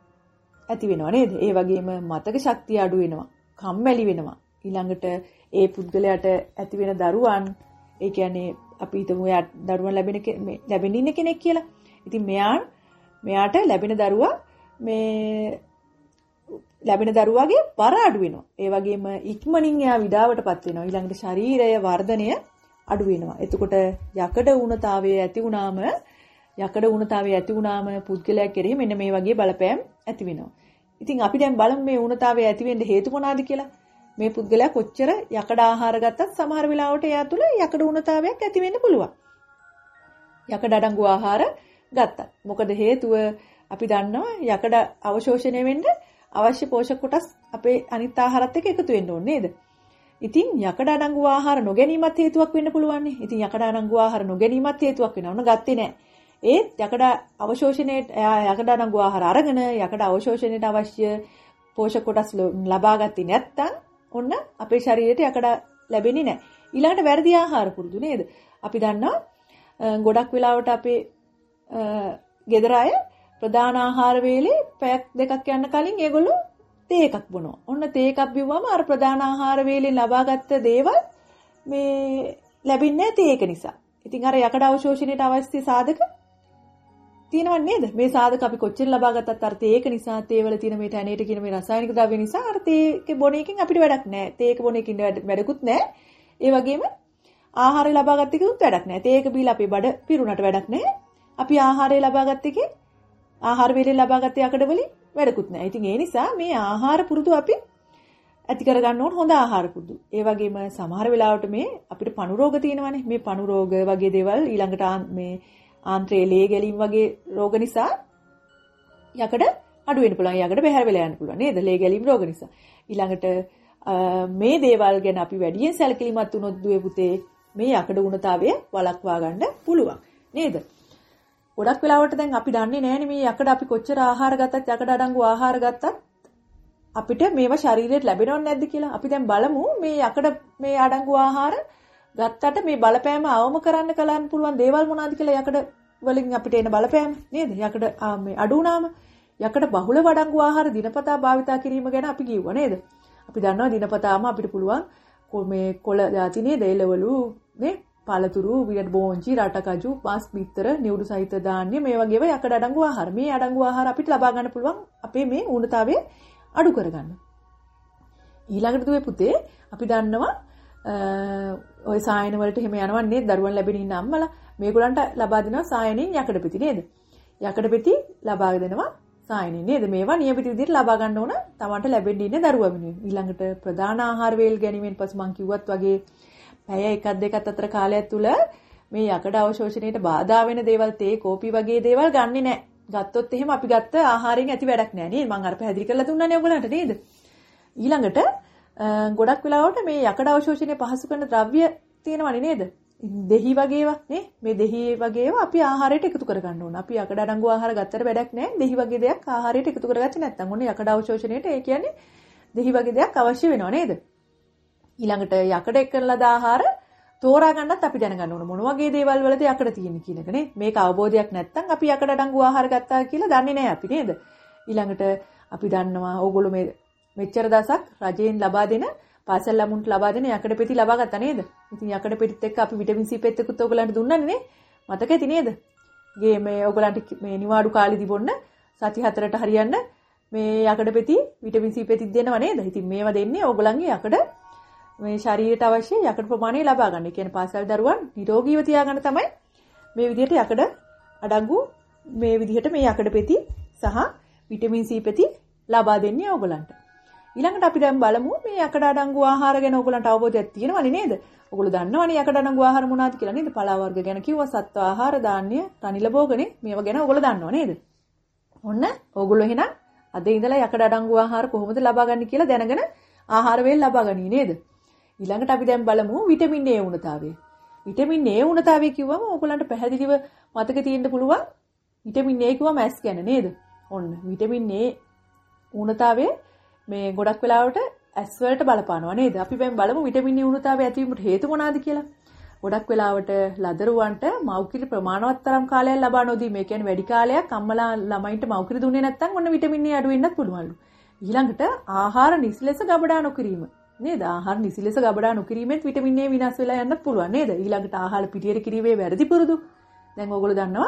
ඇති වෙනවා නේද? ඒ වගේම මතක ශක්තිය අඩු වෙනවා, කම්මැලි වෙනවා. ඊළඟට ඒ පුද්ගලයාට ඇති වෙන දරුවන්, ඒ කියන්නේ අපි හිතමු එයා දරුවන් ලැබෙන ඉන්න කෙනෙක් කියලා. ඉතින් මෙයාට ලැබෙන දරුවා මේ ලැබෙන දරුවාගේ බර අඩු වෙනවා. ඒ වගේම ඉක්මනින් එයා විඩාවටපත් වෙනවා. ඊළඟට ශරීරය වර්ධනය අඩු වෙනවා. එතකොට යකඩ ඌනතාවය ඇති වුණාම යකඩ ඌනතාවය ඇති වුණාම පුද්ගලයා කෙරෙහි මෙන්න මේ වගේ බලපෑම් ඇති වෙනවා. ඉතින් අපි දැන් බලමු මේ ඌනතාවය ඇති වෙන්න හේතු මොනවාද කියලා. මේ පුද්ගලයා කොච්චර යකඩ ආහාර ගත්තත් සමහර වෙලාවට එයා තුළ යකඩ ඌනතාවයක් ඇති වෙන්න පුළුවන්. යකඩ අඩංගු ආහාර ගත්තත්. මොකද හේතුව අපි දන්නවා යකඩ අවශෝෂණය වෙන්න අවශ්‍ය පෝෂක කොටස් අපේ අනිත් ආහාරات එක්ක එකතු වෙන්න ඕනේ නේද? ඉතින් යකඩ අඩංගු ආහාර නොගැනීමත් හේතුවක් වෙන්න පුළුවන් නේ. ඉතින් යකඩ අඩංගු ආහාර නොගැනීමත් හේතුවක් වෙනවා. ඔන්න ගත්තේ නැහැ. ඒත් යකඩ අවශෝෂණයට යකඩ අඩංගු ආහාර අරගෙන යකඩ අවශෝෂණයට අවශ්‍ය පෝෂක කොටස් ලබා ගත්තේ නැත්නම් ඔන්න අපේ ශරීරයට යකඩ ලැබෙන්නේ නැහැ. ඊළඟට වැරදි ආහාර පුරුදු නේද? අපි දන්නවා ගොඩක් වෙලාවට අපේ ගෙදර අය ප්‍රධාන ආහාර වේලේ පැයක් දෙකක් යන්න කලින් ඒගොල්ලෝ තේ එකක් බොනවා. ඔන්න තේ එකක් බිව්වම අර ප්‍රධාන ආහාර වේලෙන් ලබාගත්ත දේවල් මේ ලැබෙන්නේ නැහැ තේ එක නිසා. ඉතින් අර යකඩ අවශෝෂණයට අවශ්‍ය සාධක තියෙනව නේද? මේ සාධක අපි කොච්චර ලබා ගත්තත් අර තේ එක නිසා තේවල තියෙන මේ ටැනේට කියන මේ රසායනික ද්‍රව්‍ය නිසා අර තේ බොන එකකින් අපිට වැඩක් නැහැ. තේ එක බොන එකකින් වැඩකුත් නැහැ. ඒ වගේම ආහාරය ලබා ගත්ත එකකුත් වැඩක් නැහැ. තේ එක බීලා අපේ බඩ පිරුණට වැඩක් නැහැ. අපි ආහාරය ලබා ගත්ත එකේ ආහාර වේලෙන් ලබා ගත්ත යකඩ වලින් වැඩකුත් නැහැ. ඉතින් ඒ නිසා මේ ආහාර පුරුදු අපි ඇති කරගන්න ඕන හොඳ ආහාර පුරුදු. ඒ වගේම සමහර වෙලාවට මේ අපිට පණු රෝග තියෙනවානේ. මේ පණු රෝග වගේ දේවල් ඊළඟට මේ ආන්ත්‍රයේ ලේ ගැලීම් වගේ රෝග නිසා යකඩ අඩු වෙන්න පුළුවන්. යකඩ බැහැර වෙලා යන්න පුළුවන් නේද? ලේ ගැලීම් රෝග නිසා. ඊළඟට මේ දේවල් ගැන අපි වැඩියෙන් සැලකිලිමත් වුණොත් දුවේ පුතේ මේ යකඩ ගුණතාවය වළක්වා ගන්න පුළුවන් නේද? ගොඩක් වෙලාවට දැන් අපි දන්නේ නැහැනේ මේ යකඩ අපි කොච්චර ආහාර ගත්තත් යකඩ අඩංගු ආහාර ගත්තත් අපිට මේවා ශරීරයට ලැබෙනවද නැද්ද කියලා. අපි දැන් බලමු මේ යකඩ මේ අඩංගු ආහාර ගත්තට මේ බලපෑම අවම කරන්න පුළුවන් දේවල් මොනවාද කියලා යකඩ වලින් අපිට එන බලපෑම නේද? යකඩ මේ අඩු වුණාම යකඩ බහුල වඩංගු ආහාර දිනපතා භාවිතා කිරීම ගැන අපි කිව්වා නේද? අපි දන්නවා දිනපතාම අපිට පුළුවන් මේ කොළ જાති නේද? එළවලු නේ පළතුරු වියට් බෝංචි රටකජු මාස් බිත්තර නිවුඩු සහිත ධාන්‍ය මේ වගේව යකඩ අඩංගු ආහාර. මේ අඩංගු ආහාර අපිට ලබා ගන්න පුළුවන් අපේ මේ ඌනතාවය අඩු කරගන්න. ඊළඟට දුවේ පුතේ අපි දන්නවා ඔය සායන වලට එහෙම යනවා නේද? දරුවන් ලැබෙන ඉන්න අම්මලා මේගොල්ලන්ට ලබා දෙනවා සායනෙන් යකඩ පෙති නේද? යකඩ පෙති ලබා දෙනවා සායනෙන් නේද? මේවා නියමිත විදිහට ලබා ගන්න ඕන තමන්ට ලැබෙන්න ඉන්න දරුවා වෙනුවෙන්. ඊළඟට ප්‍රධාන ආහාර වේල් ගැනීමෙන් පසු මම කිව්වත් වගේ පැය එකක් දෙකක් අතර කාලයක් තුල මේ යකඩ අවශෝෂණයට බාධා වෙන දේවල් තේ කෝපි වගේ දේවල් ගන්නෙ නැහැ. ගත්තොත් එහෙම අපි ගත්ත ආහාරයෙන් ඇති වැඩක් නැහැ නේද? මම අර පැහැදිලි කරලා දුන්නානේ ඔයගලන්ට නේද? ඊළඟට ගොඩක් වෙලාවට මේ යකඩ අවශෝෂණය පහසු කරන ද්‍රව්‍ය තියෙනවනේ නේද? දෙහි වගේ ඒවා නේ? මේ දෙහි වගේ ඒවා අපි ආහාරයට එකතු කරගන්න ඕන. අපි යකඩ අඩංගු ආහාර ගත්තට වැඩක් නැහැ. දෙහි වගේ දෙයක් ආහාරයට එකතු කරගත්තේ නැත්නම් ඔන්න යකඩ අවශෝෂණයට ඒ කියන්නේ දෙහි වගේ දෙයක් අවශ්‍ය වෙනවා නේද? ඊළඟට යකඩ එක්කන ලද ආහාර තෝරා ගන්නත් අපි දැනගන්න ඕන මොන වගේ දේවල් වලද යකඩ තියෙන්නේ කියන එක නේ. මේක අවබෝධයක් නැත්නම් අපි යකඩ අඩංගු ආහාර ගත්තා කියලා දන්නේ නැහැ අපි නේද? ඊළඟට අපි දන්නවා ඕගොල්ලෝ මේ මෙච්චර දවසක් රජයෙන් ලබා දෙන පාසල් ළමුන්ට ලබා දෙන යකඩ පෙති ලබා ගත්තා නේද? ඉතින් යකඩ පෙතිත් එක්ක අපි විටමින් C පෙත්තකුත් ඕගොල්ලන්ට දුන්නානේ නේ. මතක ඇති නේද? ගේ මේ ඕගොල්ලන්ට මේ නිවාඩු කාලෙදි බොන්න සති 4ට හරියන්න මේ යකඩ පෙති විටමින් C පෙතිත් දෙනවා නේද? ඉතින් මේවා දෙන්නේ ඕගොල්ලන්ගේ යකඩ මේ ශරීරයට අවශ්‍ය යකඩ ප්‍රමාණය ලබා ගන්න. ඒ කියන්නේ පාසල් දරුවන් නිරෝගීව තියාගන්න තමයි මේ විදිහට යකඩ අඩංගු මේ විදිහට මේ යකඩ පෙති සහ විටමින් C පෙති ලබා දෙන්නේ ඕගොල්ලන්ට. ඊළඟට අපි දැන් බලමු මේ යකඩ අඩංගු ආහාර ගැන ඕගොල්ලන්ට අවබෝධයක් තියෙනවනේ නේද? ඕගොල්ලෝ දන්නවනේ යකඩ අඩංගු ආහාර මොනවද කියලා නේද? පලා වර්ග ගැන කිව්වා, සත්ව ආහාර, ධාන්‍ය, රනිල භෝගනේ මේවා ගැන ඕගොල්ලෝ දන්නව නේද? ඔන්න ඕගොල්ලෝ එහෙනම් අද ඉඳලා යකඩ අඩංගු ආහාර කොහොමද ලබා ගන්න කියලා දැනගෙන ආහාර වේල් ලබා ගනී නේද? ඊළඟට අපි දැන් බලමු විටමින් A උණතාවය. විටමින් A උණතාවය කිව්වම ඕගොල්ලන්ට පැහැදිලිව මතක තියෙන්න පුළුවන් විටමින් A කිව්වම ඇස් ගැන නේද? ඔන්න විටමින් A උණතාවය මේ ගොඩක් වෙලාවට ඇස් වලට බලපානවා නේද? අපි දැන් බලමු විටමින් A උණතාවය ඇතිවීමට හේතු මොනවාද කියලා. ගොඩක් වෙලාවට ලදරුවන්ට මව්කිරි ප්‍රමාණවත් තරම් කාලයක් ලබා නොදී මේ කියන්නේ වැඩි කාලයක් අම්මලා ළමයින්ට මව්කිරි දුන්නේ නැත්නම් ඔන්න විටමින් A අඩු වෙන්නත් පුළුවන්ලු. ඊළඟට ආහාර නිසිලෙස ගබඩා නොකිරීම නේද? ආහාර නිසිලෙස ගබඩා නොකිරීමෙන් විටමින් A විනාශ වෙලා යන්නත් පුළුවන් නේද? ඊළඟට ආහාර පිටියට කිරීමේ වැරදි පුරුදු. දැන් ඕගොල්ලෝ දන්නවා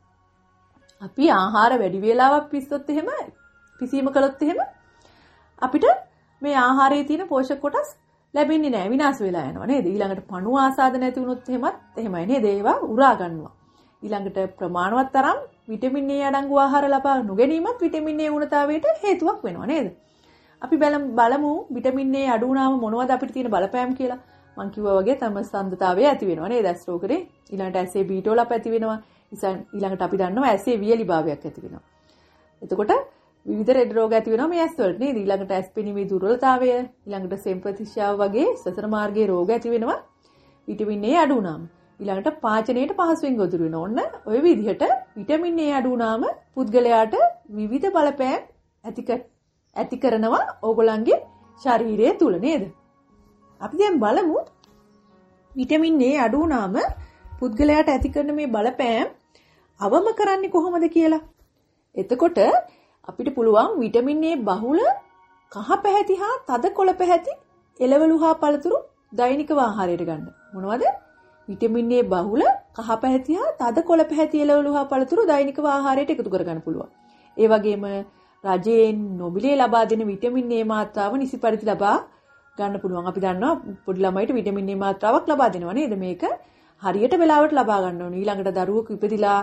අපි ආහාර වැඩි වේලාවක් පිස්සොත් එහෙම පිසීම කළොත් එහෙම අපිට මේ ආහාරයේ තියෙන පෝෂක කොටස් ලැබෙන්නේ නැහැ, විනාශ වෙලා යනවා නේද? ඊළඟට පණුව ආසාද නැති වුණොත් එහෙමත් එහෙමයි නේද? ඒවා උරා ගන්නවා. ඊළඟට ප්‍රමාණවත් තරම් විටමින් A අඩංගු ආහාර ලබා නොගැනීමත් විටමින් A ඌනතාවයට හේතුවක් වෙනවා නේද? අපි බලමු විටමින් A අඩු වුණාම මොනවද අපිට තියෙන බලපෑම් කියලා. මම කිව්වා වගේ තම සම්දතාවය ඇති වෙනවා නේද? ඇස් රෝගනේ. ඊළඟට ඇසේ බීටෝලප් ඇති වෙනවා. ඊළඟට අපි දන්නවා ඇසේ වියලි භාවයක් ඇති වෙනවා. එතකොට විවිධ රෙඩ් රෝග ඇති වෙනවා මේ ඇස් වලට නේද? ඊළඟට ඇස් පිනීමේ දුර්වලතාවය, ඊළඟට සෙම්පතිශ්‍යාව වගේ සසර මාර්ගයේ රෝග ඇති වෙනවා විටමින් A අඩු වුණාම. ඊළඟට පාචනයට පහසුවෙන් ගොදුරු වෙනවා. ඔන්න ඔය විදිහට විටමින් A අඩු වුණාම පුද්ගලයාට විවිධ බලපෑම් ඇති කරනවා ඕගොල්ලන්ගේ ශරීරය තුල නේද? අපි දැන් බලමු විටමින් A අඩු වුණාම පුද්ගලයාට ඇති කරන මේ බලපෑම් අවම කරන්නේ කොහොමද කියලා. එතකොට අපිට පුළුවන් විටමින් A බහුල කහ පැහැති හා තද කොළ පැහැති එළවලු හා පළතුරු දෛනිකව ආහාරයට ගන්න. මොනවද? විටමින් A බහුල කහ පැහැති හා තද කොළ පැහැති එළවලු හා පළතුරු දෛනිකව ආහාරයට එකතු කර ගන්න පුළුවන්. ඒ වගේම රජයෙන් නොමිලේ ලබා දෙන විටමින් A මාත්‍රාව නිසි පරිදි ලබා ගන්න පුළුවන්. අපි දන්නවා පොඩි ළමයිට විටමින් A මාත්‍රාවක් ලබා දෙනවා නේද? මේක හරියට වෙලාවට ලබා ගන්න ඕනේ. ඊළඟට දරුවෙකු ඉපදිලා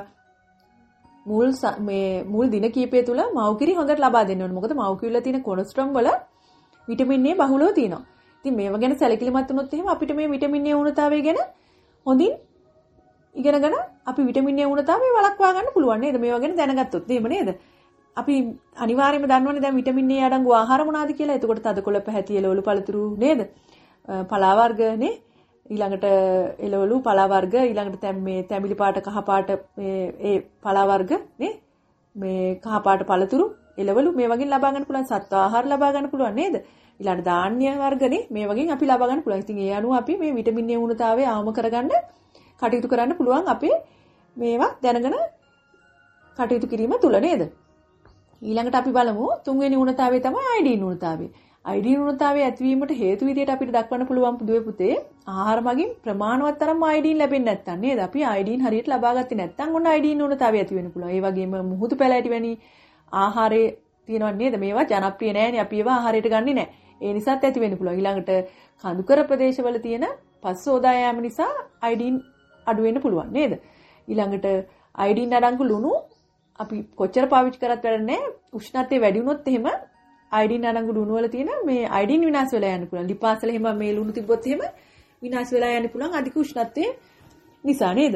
මුල් දින කීපය තුල මව්කිරි හොඳට ලබා දෙන්න ඕනේ. මොකද මව්කිරිවල තියෙන කොලෙස්ටරෝල් වල විටමින් A බහුලව තියෙනවා. ඉතින් මේව ගැන සැලකිලිමත් වුණොත් එහෙම අපිට මේ විටමින් A ඌනතාවය ගැන හොඳින් ඉගෙනගෙන අපි විටමින් A ඌනතාවය වළක්වා ගන්න පුළුවන් නේද? මේව ගැන දැනගත්තොත් එහෙම නේද? අපි අනිවාර්යයෙන්ම දන්නවනේ දැන් විටමින් A අඩංගු ආහාර මොනවාද කියලා. එතකොට තදකොළ පැහැති එළවලු පළතුරු නේද? පලා වර්ග නේ. ඊළඟට එළවලු පලා වර්ග, ඊළඟට මේ තැඹිලි පාට කහ පාට මේ පලා වර්ග නේ. මේ කහ පාට පළතුරු එළවලු මේ වගේ ලබා ගන්න පුළුවන්. සත්ව ආහාර ලබා ගන්න පුළුවන් නේද? ඊළඟට ධාන්‍ය වර්ග නේ. මේ වගේ අපි ලබා ගන්න පුළුවන්. ඉතින් ඒ අනුව අපි මේ විටමින් A ඌනතාවය අවම කරගන්න කටයුතු කරන්න පුළුවන්. අපේ මේවා දැනගෙන කටයුතු කිරීම තුල නේද? ඊළඟට අපි බලමු තුන්වෙනි ඌනතාවය තමයි අයඩීන් ඌනතාවය. අයඩීන් ඌනතාවය ඇතිවීමට හේතු විදිහට අපිට දක්වන්න පුළුවන් පුදුවේ පුතේ ආහාර මගින් ප්‍රමාණවත් තරම් අයඩීන් ලැබෙන්නේ නැත්නම් නේද? අපි අයඩීන් හරියට ලබා ගත්තේ නැත්නම් ඔන්න අයඩීන් ඌනතාවය ඇති වෙන්න පුළුවන්. ඒ වගේම මුහුදු පැලෑටි වැනි ආහාරයේ තියෙනව නේද? මේවා ජනප්‍රිය නෑනේ. අපි ඒවා ආහාරයට ගන්නෙ නෑ. ඒ නිසාත් ඇති වෙන්න පුළුවන්. ඊළඟට කඳුකර ප්‍රදේශවල තියෙන පස් සෝදා යාම නිසා අයඩීන් අඩු වෙන්න පුළුවන් නේද? ඊළඟට අයඩීන් අඩංගු ලුණු අපි කොච්චර පාවිච්චි කරත් වැඩක් නැහැ. උෂ්ණත්වය වැඩි වුණොත් එහෙම අයඩීන් අඩංගු ලුණු වල තියෙන මේ අයඩීන් විනාශ වෙලා යන්න පුළුවන්. ලිපාසල එහෙම මේ ලුණු තිබ්බොත් එහෙම විනාශ වෙලා යන්න පුළුවන් අධික උෂ්ණත්වය නිසා නේද?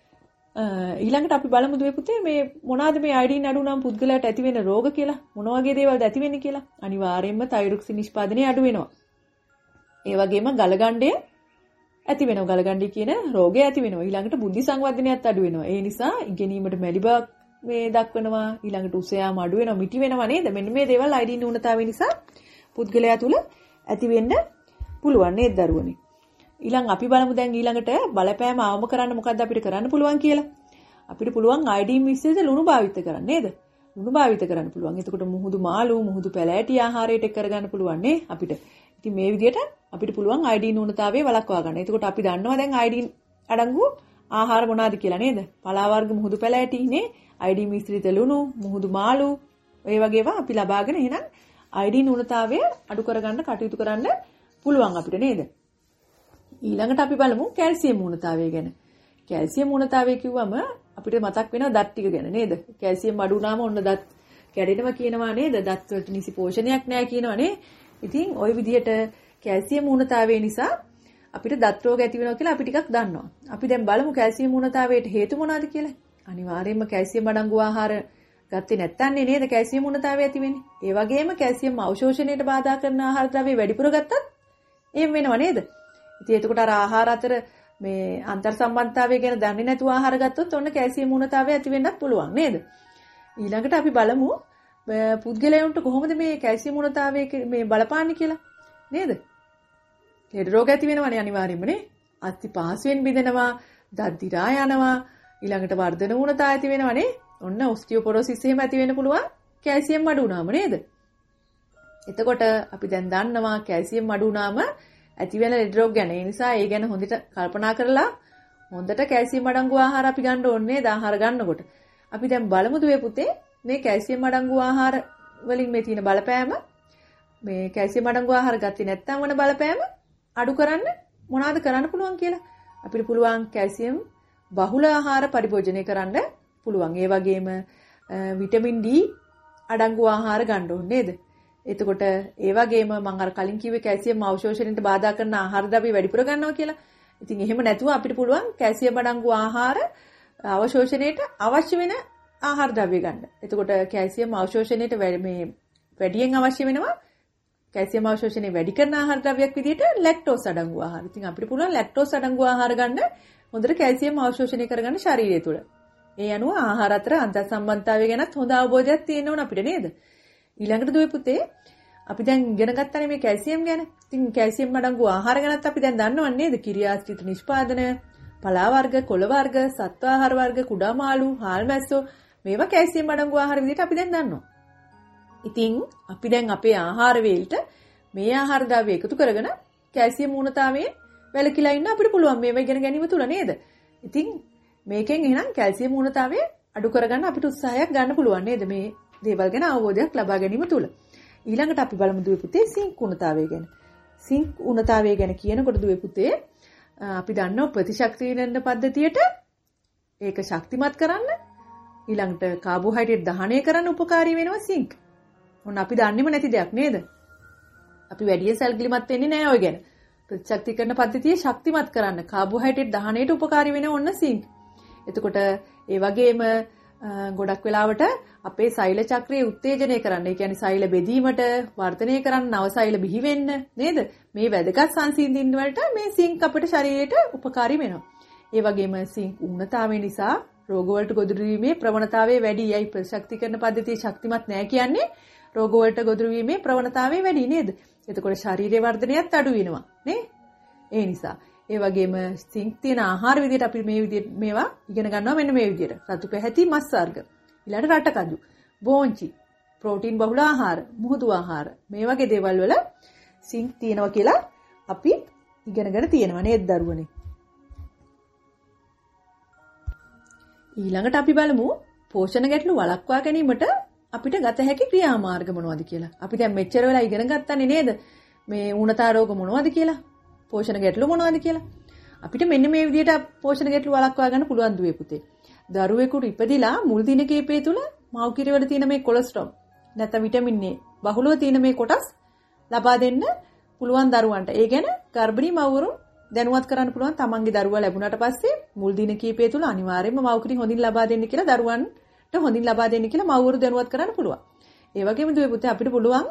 ඊළඟට අපි බලමු දුවේ පුතේ මේ මොනවාද මේ අයඩීන් අඩු නම් පුද්ගලයාට ඇති වෙන රෝග කියලා. මොන වගේ දේවල්ද ඇති වෙන්නේ කියලා. අනිවාර්යයෙන්ම තයිරොක්සින් නිෂ්පාදනය අඩු වෙනවා. ඒ වගේම ගලගණ්ඩය ඇති වෙනවා. ගලගණ්ඩය කියන රෝගය ඇති වෙනවා. ඊළඟට බුද්ධි සංවර්ධනයත් අඩු වෙනවා. ඒ නිසා ඉගෙනීමට මැලි බවක් මේ දක්වනවා. ඊළඟට උස යාම අඩු වෙනවා, මිටි වෙනවා නේද? මෙන්න මේ දේවල් අයඩීන් ඌනතාවය නිසා පුද්ගලයා තුල ඇති වෙන්න පුළුවන් නේද දරුවනේ? ඊළඟ අපි බලමු දැන් ඊළඟට බලපෑම අවම කරන්න මොකද්ද අපිට කරන්න පුළුවන් කියලා. අපිට පුළුවන් අයඩීන් මිශ්‍රිත ලුණු භාවිත කරන්න නේද? ලුණු භාවිත කරන්න පුළුවන්. එතකොට මුහුදු මාළු, මුහුදු පැලෑටි ආහාරයට එක් කරගන්න පුළුවන් නේ අපිට. ඉතින් මේ විදිහට අපිට පුළුවන් අයඩීන් ඌනතාවය වළක්වා ගන්න. එතකොට අපි දන්නවා දැන් අයඩීන් අඩංගු ආහාර මොනවාද කියලා නේද? පලා වර්ග මුහුදු පැලෑටි නේ, අයඩීන් මිශ්‍රිත ලුණු, මුහුදු මාළු, ඒ වගේවා අපි ලබාගෙන එහෙනම් අයඩීන් ඌනතාවය අඩු කරගන්න කටයුතු කරන්න පුළුවන් අපිට නේද? ඊළඟට අපි බලමු කැල්සියම් ඌනතාවය ගැන. කැල්සියම් ඌනතාවය කිව්වම අපිට මතක් වෙනවා දත් ටික ගැන නේද? කැල්සියම් අඩු වුණාම ඔන්න දත් කැඩෙනවා කියනවා නේද? දත් වලට නිසි පෝෂණයක් නැහැ කියනවා නේ. ඉතින් ওই විදිහට කැල්සියම් ඌනතාවය නිසා අපිට දත් රෝග ඇති වෙනවා කියලා අපි ටිකක් දන්නවා. අපි දැන් බලමු කැල්සියම් ඌනතාවයට හේතු මොනවාද කියලා. අනිවාර්යයෙන්ම කැල්සියම් අඩංගු ආහාර ගත්තේ නැත්නම් නේද කැල්සියම් ඌනතාවය ඇති වෙන්නේ. ඒ වගේම කැල්සියම් අවශෝෂණයට බාධා කරන ආහාර ද්‍රව්‍ය වැඩිපුර ගත්තත් එහෙම වෙනව නේද? ඉතින් එතකොට අර ආහාර අතර මේ අන්තර් සම්බන්ධතාවය ගැන දන්නේ නැතුව ආහාර ගත්තොත් ඔන්න කැල්සියම් ඌනතාවය ඇති වෙන්නත් පුළුවන් නේද? ඊළඟට අපි බලමු පුද්ගලයන්ට කොහොමද මේ කැල්සියම් ඌනතාවය මේ බලපාන්නේ කියලා නේද? ලෙඩ රෝග ඇති වෙනවනේ අනිවාර්යයෙන්ම නේ. අස්ථි පහසුවෙන් බිඳෙනවා, දත් දිරා යනවා, ඊළඟට වර්ධන ඌනතාවය ඇති වෙනවනේ. ඔන්න ඔස්ටියෝපොරොසිස් එහෙම ඇති වෙන්න පුළුවන් කැල්සියම් අඩු වුණාම නේද? එතකොට අපි දැන් දන්නවා කැල්සියම් අඩු වුණාම ඇති වෙන ලෙඩ රෝග ගැන. ඒ නිසා ඒ ගැන හොඳට කල්පනා කරලා හොඳට කැල්සියම් අඩංගු ආහාර අපි ගන්න ඕනේ නේද? ආහාර ගන්නකොට. අපි දැන් බලමු දුවේ පුතේ මේ කැල්සියම් අඩංගු ආහාර වලින් මේ තියෙන බලපෑම මේ කැල්සියම් අඩංගු ආහාර ගත්තේ නැත්නම් වන බලපෑම අඩු කරන්න මොනවද කරන්න පුළුවන් කියලා. අපිට පුළුවන් කැල්සියම් බහුල ආහාර පරිභෝජනය කරන්න පුළුවන්. ඒ වගේම විටමින් D අඩංගු ආහාර ගන්න ඕනේ නේද? එතකොට ඒ වගේම මම අර කලින් කිව්වේ කැල්සියම් අවශෝෂණයට බාධා කරන ආහාර ද්‍රව්‍ය වැඩිපුර ගන්නවා කියලා. ඉතින් එහෙම නැතුව අපිට පුළුවන් කැල්සියම් අඩංගු ආහාර අවශෝෂණයට අවශ්‍ය වෙන ආහාර ද්‍රව්‍ය ගන්න. එතකොට කැල්සියම් අවශෝෂණයට වැඩියෙන් අවශ්‍ය වෙනවා කැල්සියම් අවශෝෂණය වැඩි කරන ආහාර ද්‍රව්‍යයක් විදිහට ලැක්ටෝස් අඩංගු ආහාර. ඉතින් අපිට පුළුවන් ලැක්ටෝස් අඩංගු ආහාර ගන්න හොඳට කැල්සියම් අවශෝෂණය කරගන්න ශරීරය තුළ. ඒ අනුව ආහාර අතර අන්තර් සම්බන්ධතාවය ගැනත් හොඳ අවබෝධයක් තියෙන්න ඕන අපිට නේද? ඊළඟට දුවේ පුතේ අපි දැන් ඉගෙන ගත්තානේ මේ කැල්සියම් ගැන. ඉතින් කැල්සියම් අඩංගු ආහාර ගැනත් අපි දැන් දන්නවන්නේ නේද? කිරියාශ්‍රිත නිෂ්පාදනය, පලා වර්ග, කොළ වර්ග, සත්ව ආහාර වර්ග, කුඩා මාළු, හාල් මැස්සෝ මේවා කැල්සියම් අඩංගු ආහාර විදිහට අපි දැන් දන්නවා. ඉතින් අපි දැන් අපේ ආහාර වේලට මේ ආහාර ද්‍රව්‍ය එකතු කරගෙන කැල්සියම් ඌනතාවයෙන් වැළකීලා ඉන්න අපිට පුළුවන් මේවා ඉගෙන ගැනීම තුල නේද? ඉතින් මේකෙන් එහෙනම් කැල්සියම් ඌනතාවය අඩු කරගන්න අපිට උත්සාහයක් ගන්න පුළුවන් නේද? මේ දේවල් ගැන අවබෝධයක් ලබා ගැනීම තුල. ඊළඟට අපි බලමු දුවේ පුතේ සිංක් ඌනතාවය ගැන. සිංක් ඌනතාවය ගැන කියනකොට දුවේ පුතේ අපි දන්නවා ප්‍රතිශක්තියන පද්ධතියට ඒක ශක්තිමත් කරන්න ඊළඟට කාබෝහයිඩ්‍රේට් දහනය කරන්න උපකාරී වෙනවා සිංක්. මොන අපි දන්නේම නැති දෙයක් නේද? අපි වැඩි සල්ගිලිමත් වෙන්නේ නැහැ ඔය ගැන. ප්‍රතිශක්තිකරණ පද්ධතිය ශක්තිමත් කරන්න කාබෝහයිඩ්‍රේට් දහනයට උපකාරී වෙන ඔන්න සිංක්. එතකොට ඒ වගේම ගොඩක් වෙලාවට අපේ සෛල චක්‍රය උත්තේජනය කරන්න. ඒ කියන්නේ සෛල බෙදීමට වර්ධනය කරන්න නව සෛල බිහි වෙන්න නේද? මේ වැදගත් සංසිඳින්න වලට මේ සිංක් අපේ ශරීරයට උපකාරී වෙනවා. ඒ වගේම සිංක් ඌනතාවය නිසා රෝග වලට ගොදුරු වීමේ ප්‍රවණතාවය වැඩි. යයි ප්‍රතිශක්තිකරණ පද්ධතිය ශක්තිමත් නැහැ කියන්නේ රෝග වලට ගොදුරු වීමේ ප්‍රවණතාවය වැඩි නේද? එතකොට ශරීරයේ වර්ධනයත් අඩු වෙනවා නේ? ඒ නිසා ඒ වගේම සිංක් තියෙන ආහාර විදිහට අපි මේ විදිහට මේවා ඉගෙන ගන්නවා මෙන්න මේ විදිහට. සතු පැහැති මස් වර්ග, ඊළඟ රටකඳු, බෝංචි, ප්‍රෝටීන් බහුල ආහාර, මුහුදු ආහාර මේ වගේ දේවල් වල සිංක් තියෙනවා කියලා අපි ඉගෙනගෙන තියෙනවා නේද දරුවනේ? ඊළඟට අපි බලමු පෝෂණ ගැටලු වළක්වා ගැනීමට අපිට ගත හැකි ක්‍රියාමාර්ග මොනවද කියලා. අපි දැන් මෙච්චර වෙලා ඉගෙන ගත්තානේ නේද? මේ ඌනතා රෝග මොනවද කියලා, පෝෂණ ගැටලු මොනවද කියලා. අපිට මෙන්න මේ විදිහට පෝෂණ ගැටලු වළක්වා ගන්න පුළුවන් දුවේ පුතේ. දරුවෙකුට ඉපදිලා මුල් දින කීපය තුල මව් කිරිවල තියෙන මේ කොලෙස්ටරෝල් නැත්නම් විටමින් A බහුලව තියෙන මේ කොටස් ලබා දෙන්න පුළුවන් දරුවන්ට. ඒ ගැන ගර්භණී මව්වරු දැනුවත් කරන්න පුළුවන් තමන්ගේ දරුවා ලැබුණාට පස්සේ මුල් දින කීපය තුල අනිවාර්යයෙන්ම මව් කිරි හොඳින් ලබා දෙන්න කියලා දරුවන්ට හොඳින් ලබා දෙන්න කියලා මව්වරු දැනුවත් කරන්න පුළුවන්. ඒ වගේම දුවේ පුතේ අපිට පුළුවන්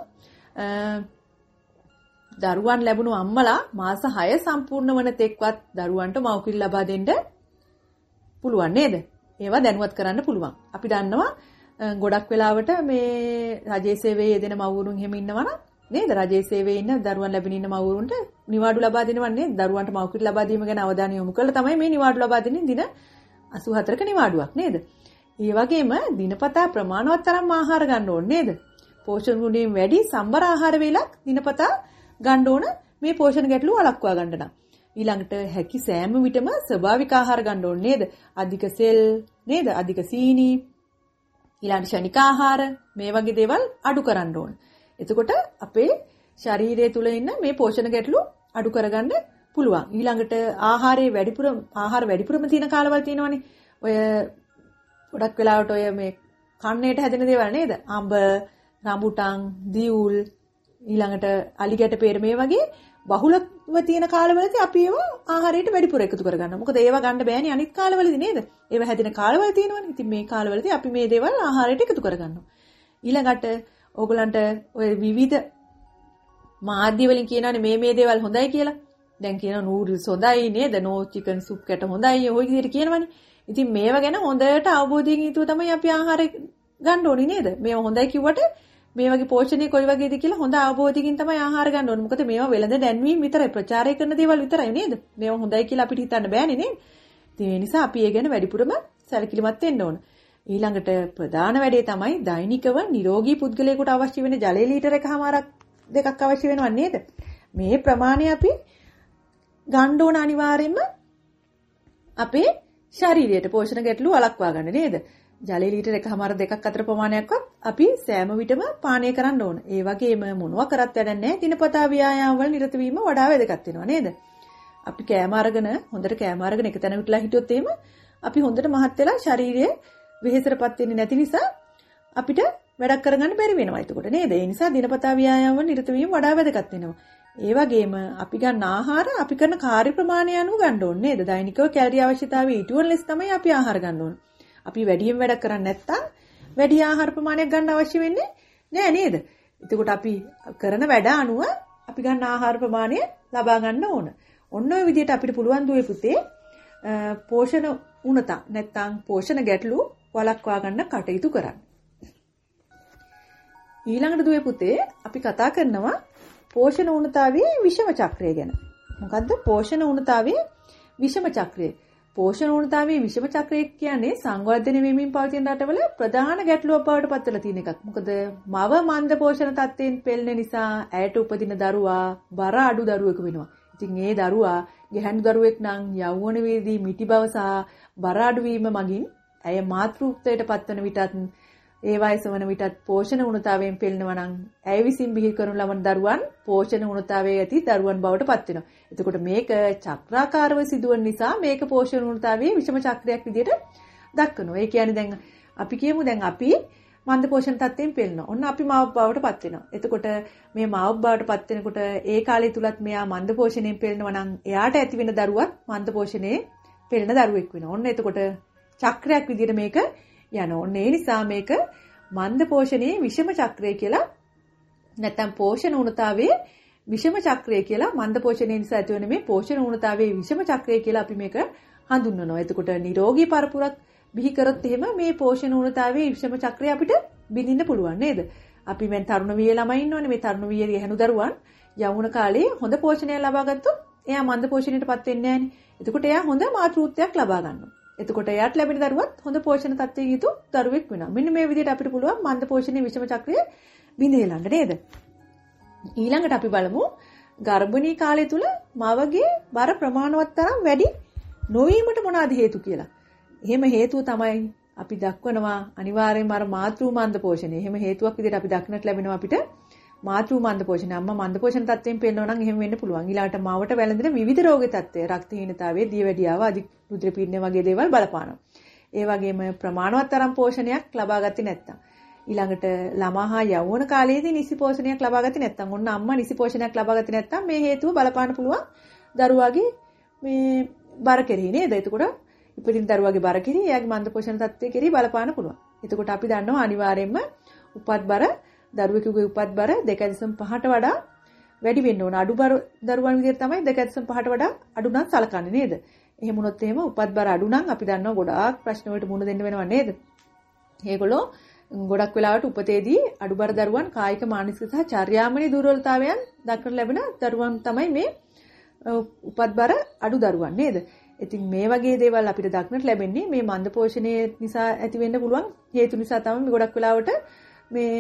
දරුවන් ලැබුණු අම්මලා මාස 6 සම්පූර්ණ වන තෙක්වත් දරුවන්ට මව් කිරි ලබා දෙන්න පුළුවන් නේද? ඒවා දැනුවත් කරන්න පුළුවන්. අපි දන්නවා ගොඩක් වෙලාවට මේ රජයේ සේවයේ යෙදෙන මව්වරුන් එහෙම ඉන්නවා නේද? රජයේ සේවයේ ඉන්න දරුවන් ලැබෙන ඉන්න මව්වරුන්ට නිවාඩු ලබා දෙනවන්නේ දරුවන්ට මව් කිරි ලබා දීම ගැන අවධානය යොමු කරලා තමයි මේ නිවාඩු ලබා දෙන්නේ දින 84ක නිවාඩුවක් නේද? ඒ වගේම දිනපතා ප්‍රමාණවත් තරම් ආහාර ගන්න ඕනේ නේද? පෝෂණ ගුණයෙන් වැඩි සම්බර ආහාර වේලක් දිනපතා ගන්න ඕන මේ පෝෂණ ගැටලු වළක්වා ගන්න නම්. ඊළඟට හැකි සෑම විටම ස්වභාවික ආහාර ගන්න ඕනේ නේද? අධික සෙල් නේද? අධික සීනි ඊළඟ ශනික ආහාර මේ වගේ දේවල් අඩු කරන්න ඕනේ. එතකොට අපේ ශරීරය තුල ඉන්න මේ පෝෂණ ගැටලු අඩු කරගන්න පුළුවන්. ඊළඟට ආහාර වැඩිපුරම තියෙන කාලවල තියෙනවනේ. ඔය ගොඩක් වෙලාවට ඔය මේ කන්නේට හැදෙන දේවල් නේද? අඹ, රඹුටන්, දියුල් ඊළඟට අලිගැට peer මේ වගේ බහුලව තියෙන කාලවලදී අපි ඒවා ආහාරයට වැඩිපුර එකතු කරගන්නවා. මොකද ඒවා ගන්න බෑනේ අනිත් කාලවලදී නේද? ඒවා හැදෙන කාලවල තියෙනවනේ. ඉතින් මේ කාලවලදී අපි මේ දේවල් ආහාරයට එකතු කරගන්නවා. ඊළඟට ඕගලන්ට ඔය විවිධ මාධ්‍ය වලින් කියනවානේ මේ දේවල් හොඳයි කියලා. දැන් කියනවා නූඩල්ස් හොඳයි නේද? නෝ චිකන් සුප් කැට හොඳයි. ඔය විදිහට කියනවනේ. ඉතින් මේවා ගැන හොඳට අවබෝධයෙන් යුතුව තමයි අපි ආහාරය ගන්න ඕනේ නේද? මේවා හොඳයි කිව්වට මේ වගේ පෝෂණය කොයි වගේද කියලා හොඳ අවබෝධයකින් තමයි ආහාර ගන්න ඕනේ. මොකද මේවා වෙළඳ දැන්වීම විතරයි ප්‍රචාරය කරන දේවල් විතරයි නේද? මේවා හොඳයි කියලා අපිට හිතන්න බෑනේ නේද? ඒ නිසා අපි ඒ ගැන වැඩිපුරම සැලකිලිමත් වෙන්න ඕන. ඊළඟට ප්‍රධාන වැඩේ තමයි දෛනිකව නිරෝගී පුද්ගලයෙකුට අවශ්‍ය වෙන ජලය ලීටර 1.5ක් දෙකක් අවශ්‍ය වෙනවා නේද? මේ ප්‍රමාණය අපි ගන්න ඕන අනිවාර්යයෙන්ම අපේ ශරීරයට පෝෂණ ගැටලු වළක්වා ගන්න නේද? ජලය ලීටර 1.5 දෙකක් අතර ප්‍රමාණයක්වත් අපි සෑම විටම පානය කරන්න ඕන. ඒ වගේම මොනවා කරත් වැඩක් නැහැ. දිනපතා ව්‍යායාම වල නිරත වීම වඩා වැදගත් වෙනවා නේද? අපි කෑම අරගෙන හොඳට කෑම අරගෙන එක තැන විතලා හිටියොත් එහෙම අපි හොඳට මහත් වෙලා ශරීරයේ වෙහෙසටපත් වෙන්නේ නැති නිසා අපිට වැඩක් කරගන්න බැරි වෙනවා. එතකොට නේද? ඒ නිසා දිනපතා ව්‍යායාම වල නිරත වීම වඩා වැදගත් වෙනවා. ඒ වගේම අපි ගන්න ආහාර අපි කරන කාර්ය ප්‍රමාණය අනුව ගන්න ඕනේ නේද? දෛනිකව කැලරි අවශ්‍යතාවය ඊට වන ලෙස තමයි අපි ආහාර ගන්න ඕනේ. අපි වැඩියෙන් වැඩ කරන්නේ නැත්නම් වැඩි ආහාර ප්‍රමාණයක් ගන්න අවශ්‍ය වෙන්නේ නෑ නේද? එතකොට අපි කරන වැඩ අනුව අපි ගන්න ආහාර ප්‍රමාණය ලබා ගන්න ඕන. ඔන්න ඔය විදිහට අපිට පුළුවන් දුවේ පුතේ පෝෂණ උණත නැත්නම් පෝෂණ ගැටලු වළක්වා ගන්න කටයුතු කරන්න. ඊළඟට දුවේ පුතේ අපි කතා කරනවා පෝෂණ උණතාවේ විෂම චක්‍රය ගැන. මොකද්ද පෝෂණ උණතාවේ විෂම චක්‍රය? පෝෂණ උණතාවේ විෂම චක්‍රය කියන්නේ සංවර්ධනය වෙමින් පවතින රටවල ප්‍රධාන ගැටලුවක් බවට පත් වෙලා තියෙන එකක්. මොකද මව මන්ද පෝෂණ තත්ත්වයෙන් පෙළෙන නිසා ඇයට උපදින දරුවා බර අඩු දරුවෙකු වෙනවා. ඉතින් ඒ දරුවා ගැහැණු දරුවෙක් නම් යෞවන වේදී මිටි බව සහ බර අඩු වීම මගින් ඇය මාතෘත්වයට පත්වන විටත් ඒ වයස වන විටත් පෝෂණ උණතාවයෙන් පෙළෙනවා නම් ඇය විසින් බිහි කරනු ලබන දරුවන් පෝෂණ උණතාවයේ ඇති දරුවන් බවට පත් වෙනවා. එතකොට මේක චක්‍රාකාරව සිදුවන නිසා මේක පෝෂණ උණතාවයේ විෂම චක්‍රයක් විදිහට දක්වනවා. ඒ කියන්නේ දැන් අපි කියමු දැන් අපි මන්ද පෝෂණ තත්ත්වයෙන් පෙළෙනවා. ඔන්න අපි මාව බවට පත් වෙනවා. එතකොට මේ මාව බවට පත් වෙනකොට ඒ කාලය තුලත් මෙයා මන්ද පෝෂණයෙන් පෙළෙනවා නම් එයාට ඇති වෙන දරුවත් මන්ද පෝෂණයේ පෙළෙන දරුවෙක් වෙනවා. ඔන්න එතකොට චක්‍රයක් විදිහට මේක යනවා. ඔන්න ඒ නිසා මේක මන්ද පෝෂණයේ විෂම චක්‍රය කියලා නැත්නම් පෝෂණ උණතාවයේ විෂම චක්‍රය කියලා මන්ද පෝෂණය නිසා ඇතිවන මේ පෝෂණ උණතාවයේ විෂම චක්‍රය කියලා අපි මේක හඳුන්වනවා. එතකොට නිරෝගී පරපුරක් බිහි කරොත් එහෙම මේ පෝෂණ උණතාවයේ විෂම චක්‍රය අපිට බිඳින්න පුළුවන් නේද? අපි මේ තරුණ වියේ ළමයි ඉන්නවනේ මේ තරුණ වියේ ගැහණු දරුවන් යෞවන කාලේ හොඳ පෝෂණයක් ලබා ගත්තොත් එයා මන්ද පෝෂණයටපත් වෙන්නේ නැහනේ. එතකොට එයා හොඳ මාතෘත්වයක් ලබා ගන්නවා. එතකොට එයාට ලැබෙන දරුවත් හොඳ පෝෂණ තත්ත්වයක යුතු දරුවෙක් වෙනවා. මෙන්න මේ විදිහට අපිට පුළුවන් මන්ද පෝෂණයේ විෂම චක්‍රය බිඳෙලන්න නේද? ඊළඟට අපි බලමු ගර්භණී කාලය තුල මවගේ බර ප්‍රමාණවත් තරම් වැඩි නොවීමට මොනවාද හේතු කියලා. එහෙම හේතුව තමයි අපි දක්වනවා අනිවාර්යයෙන්ම අර මාතෘ මන්ද පෝෂණය. එහෙම හේතුවක් විදිහට අපි දක්නට ලැබෙනවා අපිට මාතෘ මන්ද පෝෂණය. අම්මා මන්ද පෝෂණ තත්ත්වයෙන් පෙන්නනවා නම් එහෙම වෙන්න පුළුවන්. ඊළාට මවට වැළඳෙන විවිධ රෝග තත්ත්වය, රක්තහීනතාවය, දියවැඩියාව, අධික රුධිර පීඩනය වගේ දේවල් බලපානවා. ඒ වගේම ප්‍රමාණවත් තරම් පෝෂණයක් ලබා ගත්තේ නැත්නම් ඊළඟට ළමා හා යෞවන කාලයේදී නිසි පෝෂණයක් ලබා ගත්තේ නැත්නම් ඔන්න අම්මා නිසි පෝෂණයක් ලබා ගත්තේ නැත්නම් මේ හේතුව බලපාන්න පුළුවන් දරුවාගේ මේ බර කෙරෙහි නේද? එතකොට ඉපදින දරුවාගේ බර කෙරෙහි එයාගේ මන්ද පෝෂණ තත්ත්වය කෙරෙහි බලපාන්න පුළුවන්. එතකොට අපි දන්නවා අනිවාර්යයෙන්ම උපත් බර දරුවෙකුගේ උපත් බර 2.5ට වඩා වැඩි වෙන්න ඕන. අඩු බර දරුවන් විදිහට තමයි 2.5ට වඩා අඩු නම් සලකන්නේ නේද? එහෙම වුණොත් එහෙම උපත් බර අඩු නම් අපි දන්නවා ගොඩාක් ප්‍රශ්න වලට මුහුණ දෙන්න වෙනවා නේද? ඒගොල්ලෝ ගොඩක් වෙලාවට උපතේදී අඩුබර දරුවන් කායික මානසික සහ චර්යාමනී දුර්වලතාවයන් දක්නට ලැබෙන දරුවන් තමයි මේ උපත්බර අඩු දරුවන් නේද? ඉතින් මේ වගේ දේවල් අපිට දක්නට ලැබෙන්නේ මේ මන්ද පෝෂණය නිසා ඇති වෙන්න පුළුවන් හේතු නිසා තමයි මේ ගොඩක් වෙලාවට මේ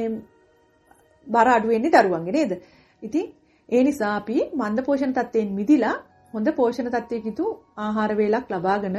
බර අඩු වෙන්නේ දරුවන්ගේ නේද? ඉතින් ඒ නිසා අපි මන්ද පෝෂණ තත්ත්වයෙන් මිදිලා හොඳ පෝෂණ තත්ත්වයක යුතු ආහාර වේලක් ලබාගෙන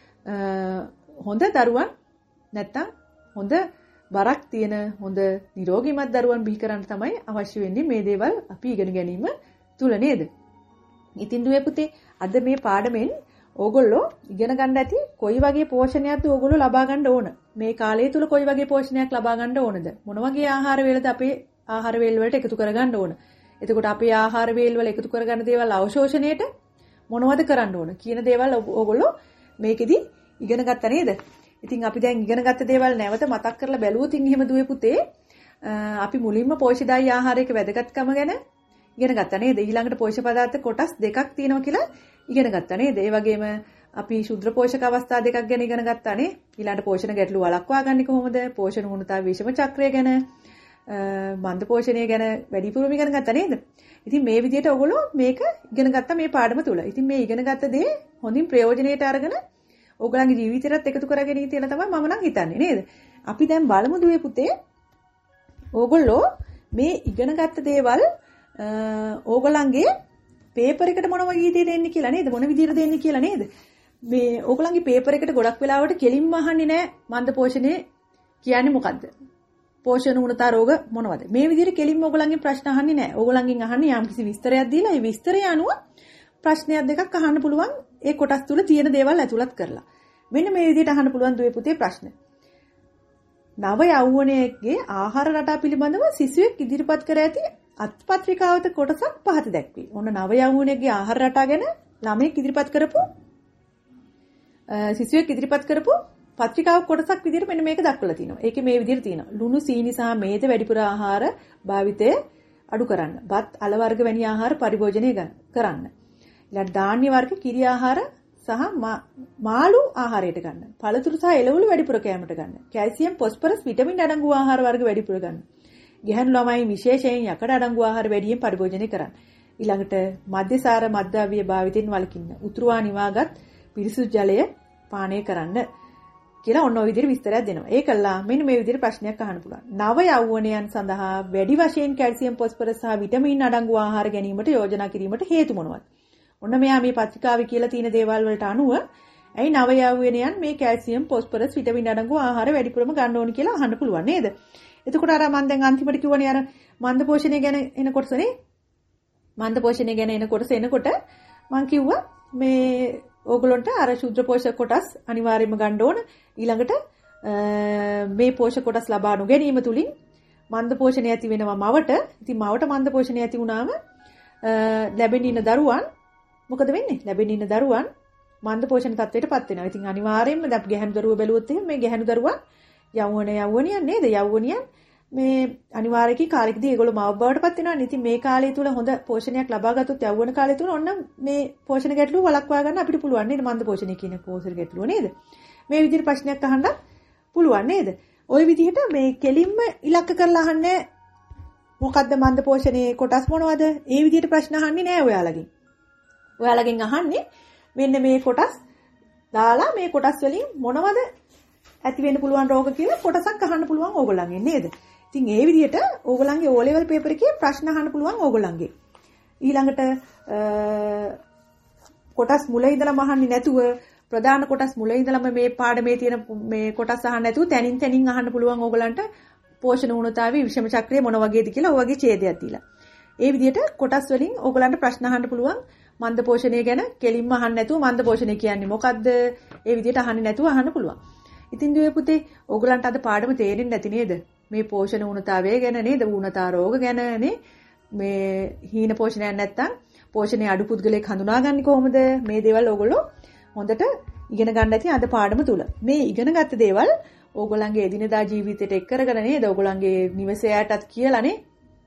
හොඳ දරුවන් නැත්තම් හොඳ බරක් තියෙන හොඳ නිරෝගීමත් දරුවන් බිහි කරන්න තමයි අවශ්‍ය වෙන්නේ මේ දේවල් අපි ඉගෙන ගැනීම තුල නේද? ඉතින් දුවේ පුතේ අද මේ පාඩමෙන් ඕගොල්ලෝ ඉගෙන ගන්න ඇති කොයි වගේ පෝෂණයක්ද ඕගොල්ලෝ ලබා ගන්න ඕන? මේ කාලය තුල කොයි වගේ පෝෂණයක් ලබා ගන්න ඕනද? මොන වගේ ආහාර වේලද අපේ ආහාර වේල් වලට එකතු කරගන්න ඕන? එතකොට අපේ ආහාර වේල් වල එකතු කරගන්න දේවල් අවශෝෂණයට මොනවද කරන්න ඕන කියන දේවල් ඕගොල්ලෝ මේකෙදි ඉගෙන ගත්තා නේද? ඉතින් අපි දැන් ඉගෙන ගත්ත දේවල් නැවත මතක් කරලා බැලුවොත් එහෙම දුවේ පුතේ අපි මුලින්ම පෝෂ්‍යදායී ආහාරයක වැදගත්කම ගැන ඉගෙන ගත්තා නේද? ඊළඟට පෝෂ්‍ය පදාර්ථ කොටස් දෙකක් තියෙනවා කියලා ඉගෙන ගත්තා නේද? ඒ වගේම අපි ශුද්ධ පෝෂක අවස්ථා දෙකක් ගැන ඉගෙන ගත්තා නේ. ඊළඟට පෝෂණ ගැටලු වළක්වා ගන්නේ කොහොමද? පෝෂණ උණුතාව විෂම චක්‍රය ගැන මන්ද පෝෂණය ගැන වැඩිපුරම ඉගෙන ගත්තා නේද? ඉතින් මේ විදිහට ඔයගොල්ලෝ මේක ඉගෙන ගත්තා මේ පාඩම තුල. ඉතින් මේ ඉගෙන ගත්ත දේ හොඳින් ප්‍රයෝජනෙට අරගෙන ඕගොල්ලන්ගේ ජීවිතේට එකතු කරගෙන ඉන්න කියලා තමයි මම නම් හිතන්නේ නේද? අපි දැන් බලමු දුවේ පුතේ. ඕගොල්ලෝ මේ ඉගෙන ගත්ත දේවල් ඕගොල්ලන්ගේ පේපර් එකට මොන වගේ දෙන්නේ කියලා නේද? මොන විදිහට දෙන්නේ කියලා නේද? මේ ඕගොල්ලන්ගේ පේපර් එකට ගොඩක් වෙලාවට කෙලින්ම අහන්නේ නැහැ මන්ද පෝෂණය කියන්නේ මොකද්ද? පෝෂණ උණුතා රෝග මොනවද? මේ විදිහට කෙලින්ම ඕගොල්ලන්ගෙන් ප්‍රශ්න අහන්නේ නැහැ. ඕගොල්ලන්ගෙන් අහන්නේ යම්කිසි විස්තරයක් දීලා ඒ විස්තරය අනුව ප්‍රශ්නයක් දෙකක් අහන්න පුළුවන් ඒ කොටස් තුල තියෙන දේවල් ඇතුළත් කරලා. මෙන්න මේ විදිහට අහන්න පුළුවන් දුවේ පුතේ ප්‍රශ්න. නව යෞවනයේගේ ආහාර රටා පිළිබඳව සිසුවෙක් ඉදිරිපත් කර ඇති අත්පත්‍රිකාවත කොටසක් පහත දැක්වේ. ඔන්න නව යෞවනයේගේ ආහාර රටා ගැන ළමයෙක් ඉදිරිපත් කරපු සිසුවෙක් ඉදිරිපත් කරපු පත්‍රිකාවක් කොටසක් විදිහට මෙන්න මේක දක්වලා තිනවා. ඒකේ මේ විදිහට තියෙනවා. ලුණු සීනි සහ මේද වැඩිපුර ආහාර භාවිතය අඩු කරන්න. බත් අල වර්ග වැනි ආහාර පරිභෝජනය කරන්න. ඊළඟ ධාන්‍ය වර්ග කිරි ආහාර සහ මාළු ආහාරයට ගන්න. පළතුරු සහ එළවලු වැඩිපුර කෑමට ගන්න. කැල්සියම්, ෆොස්ෆරස්, විටමින් අඩංගු ආහාර වර්ග වැඩිපුර ගන්න. ගැහැණු ළමයි විශේෂයෙන් යකඩ අඩංගු ආහාර වැඩියෙන් පරිභෝජනය කරන්න. ඊළඟට මධ්‍යසාර මත්ද්‍රව්‍ය භාවිතයෙන් වළකින්න. උතුරුවා නිවාගත් පිරිසුදු ජලය පානය කරන්න කියලා ඔන්න ඔය විදිහට විස්තරයක් දෙනවා. ඒකල්ලා මෙන්න මේ විදිහට ප්‍රශ්නයක් අහන්න පුළුවන්. නව යෞවනයන් සඳහා වැඩි වශයෙන් කැල්සියම්, ෆොස්ෆරස් සහ විටමින් අඩංගු ආහාර ගැනීමට යෝජනා කිරීමට හේතු මොනවාද? ඔන්න මෙයා මේ පත්‍රිකාවේ කියලා තියෙන දේවල් වලට අනුව ඇයි නව යෞවනයන් මේ කැල්සියම්, ෆොස්ෆරස්, විටමින් අඩංගු ආහාර වැඩිපුරම ගන්න ඕනි කියලා අහන්න පුළුවන් නේද? එතකොට අර මම දැන් අන්තිමට කිව්වනේ අර මන්ද පෝෂණය ගැන එන කොටසනේ. මන්ද පෝෂණය ගැන එන කොටස එනකොට මම කිව්වා මේ ඕගොල්ලන්ට අර ශුද්ධ පෝෂක කොටස් අනිවාර්යයෙන්ම ගන්න ඕන. ඊළඟට මේ පෝෂක කොටස් ලබා නොගැනීම තුලින් මන්ද පෝෂණය ඇති වෙනවා මවට. ඉතින් මවට මන්ද පෝෂණය ඇති වුණාම ලැබෙන ඉන්න දරුවන් මොකද වෙන්නේ? ලැබෙන ඉන්න දරුවන් මන්ද පෝෂණ තත්ත්වයටපත් වෙනවා. ඉතින් අනිවාර්යයෙන්ම දැන් ගැහැණු දරුවෝ බැලුවොත් එහෙනම් මේ ගැහැණු දරුවන් යෞවනියන් නේද? යෞවනියන් මේ අනිවාර්යකී කාලෙකදී ඒගොල්ලෝ මව බවටපත් වෙනවා. ඉතින් මේ කාලය තුල හොඳ පෝෂණයක් ලබා ගත්තොත් යෞවන කාලය තුල ඔන්න මේ පෝෂණ ගැටලුව වළක්වා ගන්න අපිට පුළුවන් නේද? මන්ද පෝෂණය කියන පෝෂණ ගැටලුව නේද? මේ විදිහට ප්‍රශ්නයක් අහන්න පුළුවන් නේද? ওই විදිහට මේ කෙලින්ම ඉලක්ක කරලා අහන්නේ මොකද්ද මන්ද පෝෂණයේ කොටස් මොනවද? ඒ විදිහට ප්‍රශ්න අහන්නේ නෑ ඔයාලගෙන්. ඔයාලගෙන් අහන්නේ මෙන්න මේ කොටස් දාලා මේ කොටස් වලින් මොනවද ඇති වෙන්න පුළුවන් රෝග කියලා කොටසක් අහන්න පුළුවන් ඕගොල්ලන්ගෙන් නේද? ඉතින් ඒ විදිහට ඕගොල්ලන්ගේ O level paper එකේ ප්‍රශ්න අහන්න පුළුවන් ඕගොල්ලන්ගේ. ඊළඟට කොටස් මුල ඉඳලම අහන්නේ නැතුව ප්‍රධාන කොටස් මුල ඉඳලම මේ පාඩමේ තියෙන මේ කොටස් අහන්න නැතුව තැනින් තැනින් අහන්න පුළුවන් ඕගොල්ලන්ට පෝෂණ උණුතාවේ විෂම චක්‍රය මොන වගේද කියලා ඔය වගේ ඡේදයක් දීලා. ඒ විදිහට කොටස් වලින් ඕගොල්ලන්ට ප්‍රශ්න අහන්න පුළුවන්. මන්ද පෝෂණය ගැන කෙලින්ම අහන්න නැතුව මන්ද පෝෂණය කියන්නේ මොකද්ද? ඒ විදිහට අහන්නේ නැතුව අහන්න පුළුවන්. ඉතින් දුවේ පුතේ ඕගොල්ලන්ට අද පාඩම තේරෙන්නේ නැති නේද? මේ පෝෂණ උණුතාවය ගැන නේද? ඌනතා රෝග ගැන නේ? මේ හීන පෝෂණයක් නැත්තම් පෝෂණයේ අඩු පුද්ගලයෙක් හඳුනාගන්නේ කොහොමද? මේ දේවල් ඕගොල්ලෝ හොඳට ඉගෙන ගන්න ඇති අද පාඩම තුල. මේ ඉගෙනගත්ත දේවල් ඕගොල්ලන්ගේ එදිනදා ජීවිතයට එක් කරගෙන නේද? ඕගොල්ලන්ගේ නිවසේයටත් කියලානේ.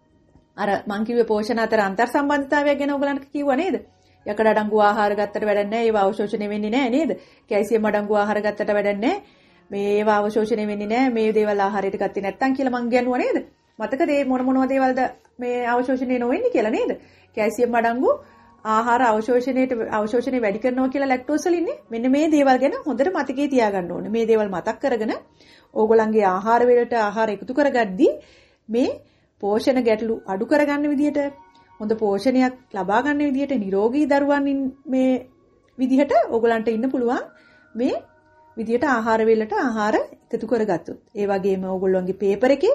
අර මං කිව්වේ පෝෂණ අතර අන්තර් සම්බන්ධතාවයක් ගැන ඕගොල්ලන්ට කිව්වා නේද? යකඩ අඩංගු ආහාර ගත්තට වැඩක් නැහැ. ඒවා අවශෝෂණය වෙන්නේ නැහැ නේද? කැල්සියම් අඩංගු ආහාර ගත්තට වැඩක් නැහැ. මේ ඒවා අවශෝෂණය වෙන්නේ නැහැ. මේ දේවල් ආහාරයට ගත්තේ නැත්තම් කියලා මං කියනවා නේද? මතකද මේ මොන දේවල්ද මේ අවශෝෂණය නොවෙන්නේ කියලා නේද? කැල්සියම් අඩංගු ආහාර අවශෝෂණය වැඩි කරනවා කියලා ලැක්ටෝස් වල ඉන්නේ. මෙන්න මේ දේවල් ගැන හොඳට මතකයේ තියාගන්න ඕනේ. මේ දේවල් මතක් කරගෙන ඕගොල්ලන්ගේ ආහාර වලට ආහාර එකතු කරගද්දී මේ පෝෂණ ගැටලු අඩු කරගන්න විදිහට හොඳ පෝෂණයක් ලබා ගන්න විදිහට නිරෝගී දරුවන් මේ විදිහට ඕගොල්ලන්ට ඉන්න පුළුවන් මේ විදිහට ආහාර වලට ආහාර එකතු කරගත්තොත්. ඒ වගේම ඕගොල්ලන්ගේ පේපර් එකේ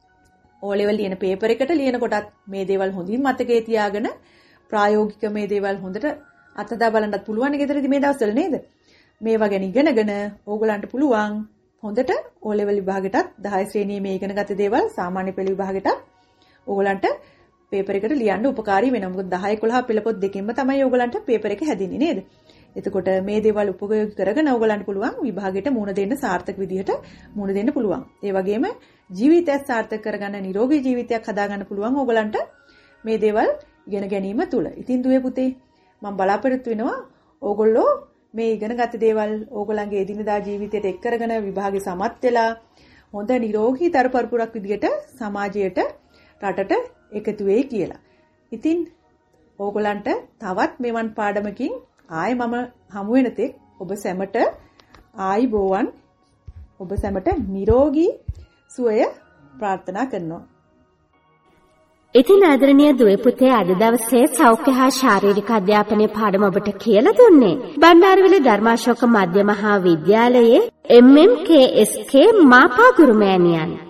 O level ලියන පේපර් එකට ලියන කොටත් මේ දේවල් හොඳින් මතකයේ තියාගෙන ප්‍රායෝගික මේ දේවල් හොඳට අත්දැක බලන්නත් පුළුවන් ගෙදරදී මේ දවස්වල නේද? මේවා ගැන ඉගෙනගෙන ඕගොල්ලන්ට පුළුවන් හොඳට O level විභාගෙටත් 10 ශ්‍රේණියේ මේ ඉගෙනගත්ත දේවල් සාමාන්‍ය පෙළ විභාගෙටත් ඕගොල්ලන්ට පේපර් එකට ලියන්න උපකාරී වෙනවා. මොකද 10 11 පෙළ පොත් දෙකෙන්ම තමයි ඕගොල්ලන්ට පේපර් එක හැදින්නේ නේද? එතකොට මේ දේවල් උපයෝගී කරගෙන ඕගොල්ලන්ට පුළුවන් විභාගෙට මුහුණ දෙන්න සාර්ථක විදිහට මුහුණ දෙන්න පුළුවන්. ඒ වගේම ජීවිතය සාර්ථක කරගන්න නිරෝගී ජීවිතයක් හදාගන්න පුළුවන් ඕගොල්ලන්ට මේ දේවල් ඉගෙන ගැනීම තුළ. ඉතින් දුවේ පුතේ මම බලාපොරොත්තු වෙනවා ඕගොල්ලෝ මේ ඉගෙනගත්ත දේවල් ඕගොල්ලන්ගේ එදිනදා ජීවිතයට එක් කරගෙන විභාගේ සමත් වෙලා හොඳ නිරෝගී තරපරපුරක් විදිහට සමාජයට රටට එකතු වෙයි කියලා. ඉතින් ඕගොල්ලන්ට තවත් මෙවන් පාඩමකින් ආයෙ මම හමු වෙන තෙක් ඔබ සැමට ආයිබෝවන් ඔබ සැමට නිරෝගී සුවය ප්‍රාර්ථනා කරනවා. ඉතින් ආදරණීය දුවේ පුතේ අද දවසේ සෞඛ්‍ය හා ශාරීරික අධ්‍යාපනයේ පාඩම ඔබට කියලා දුන්නේ බණ්ඩාරවිල ධර්මාශෝක මධ්‍ය මහා විද්‍යාලයේ MMKSK මාපා ගුරුමෑණියන්.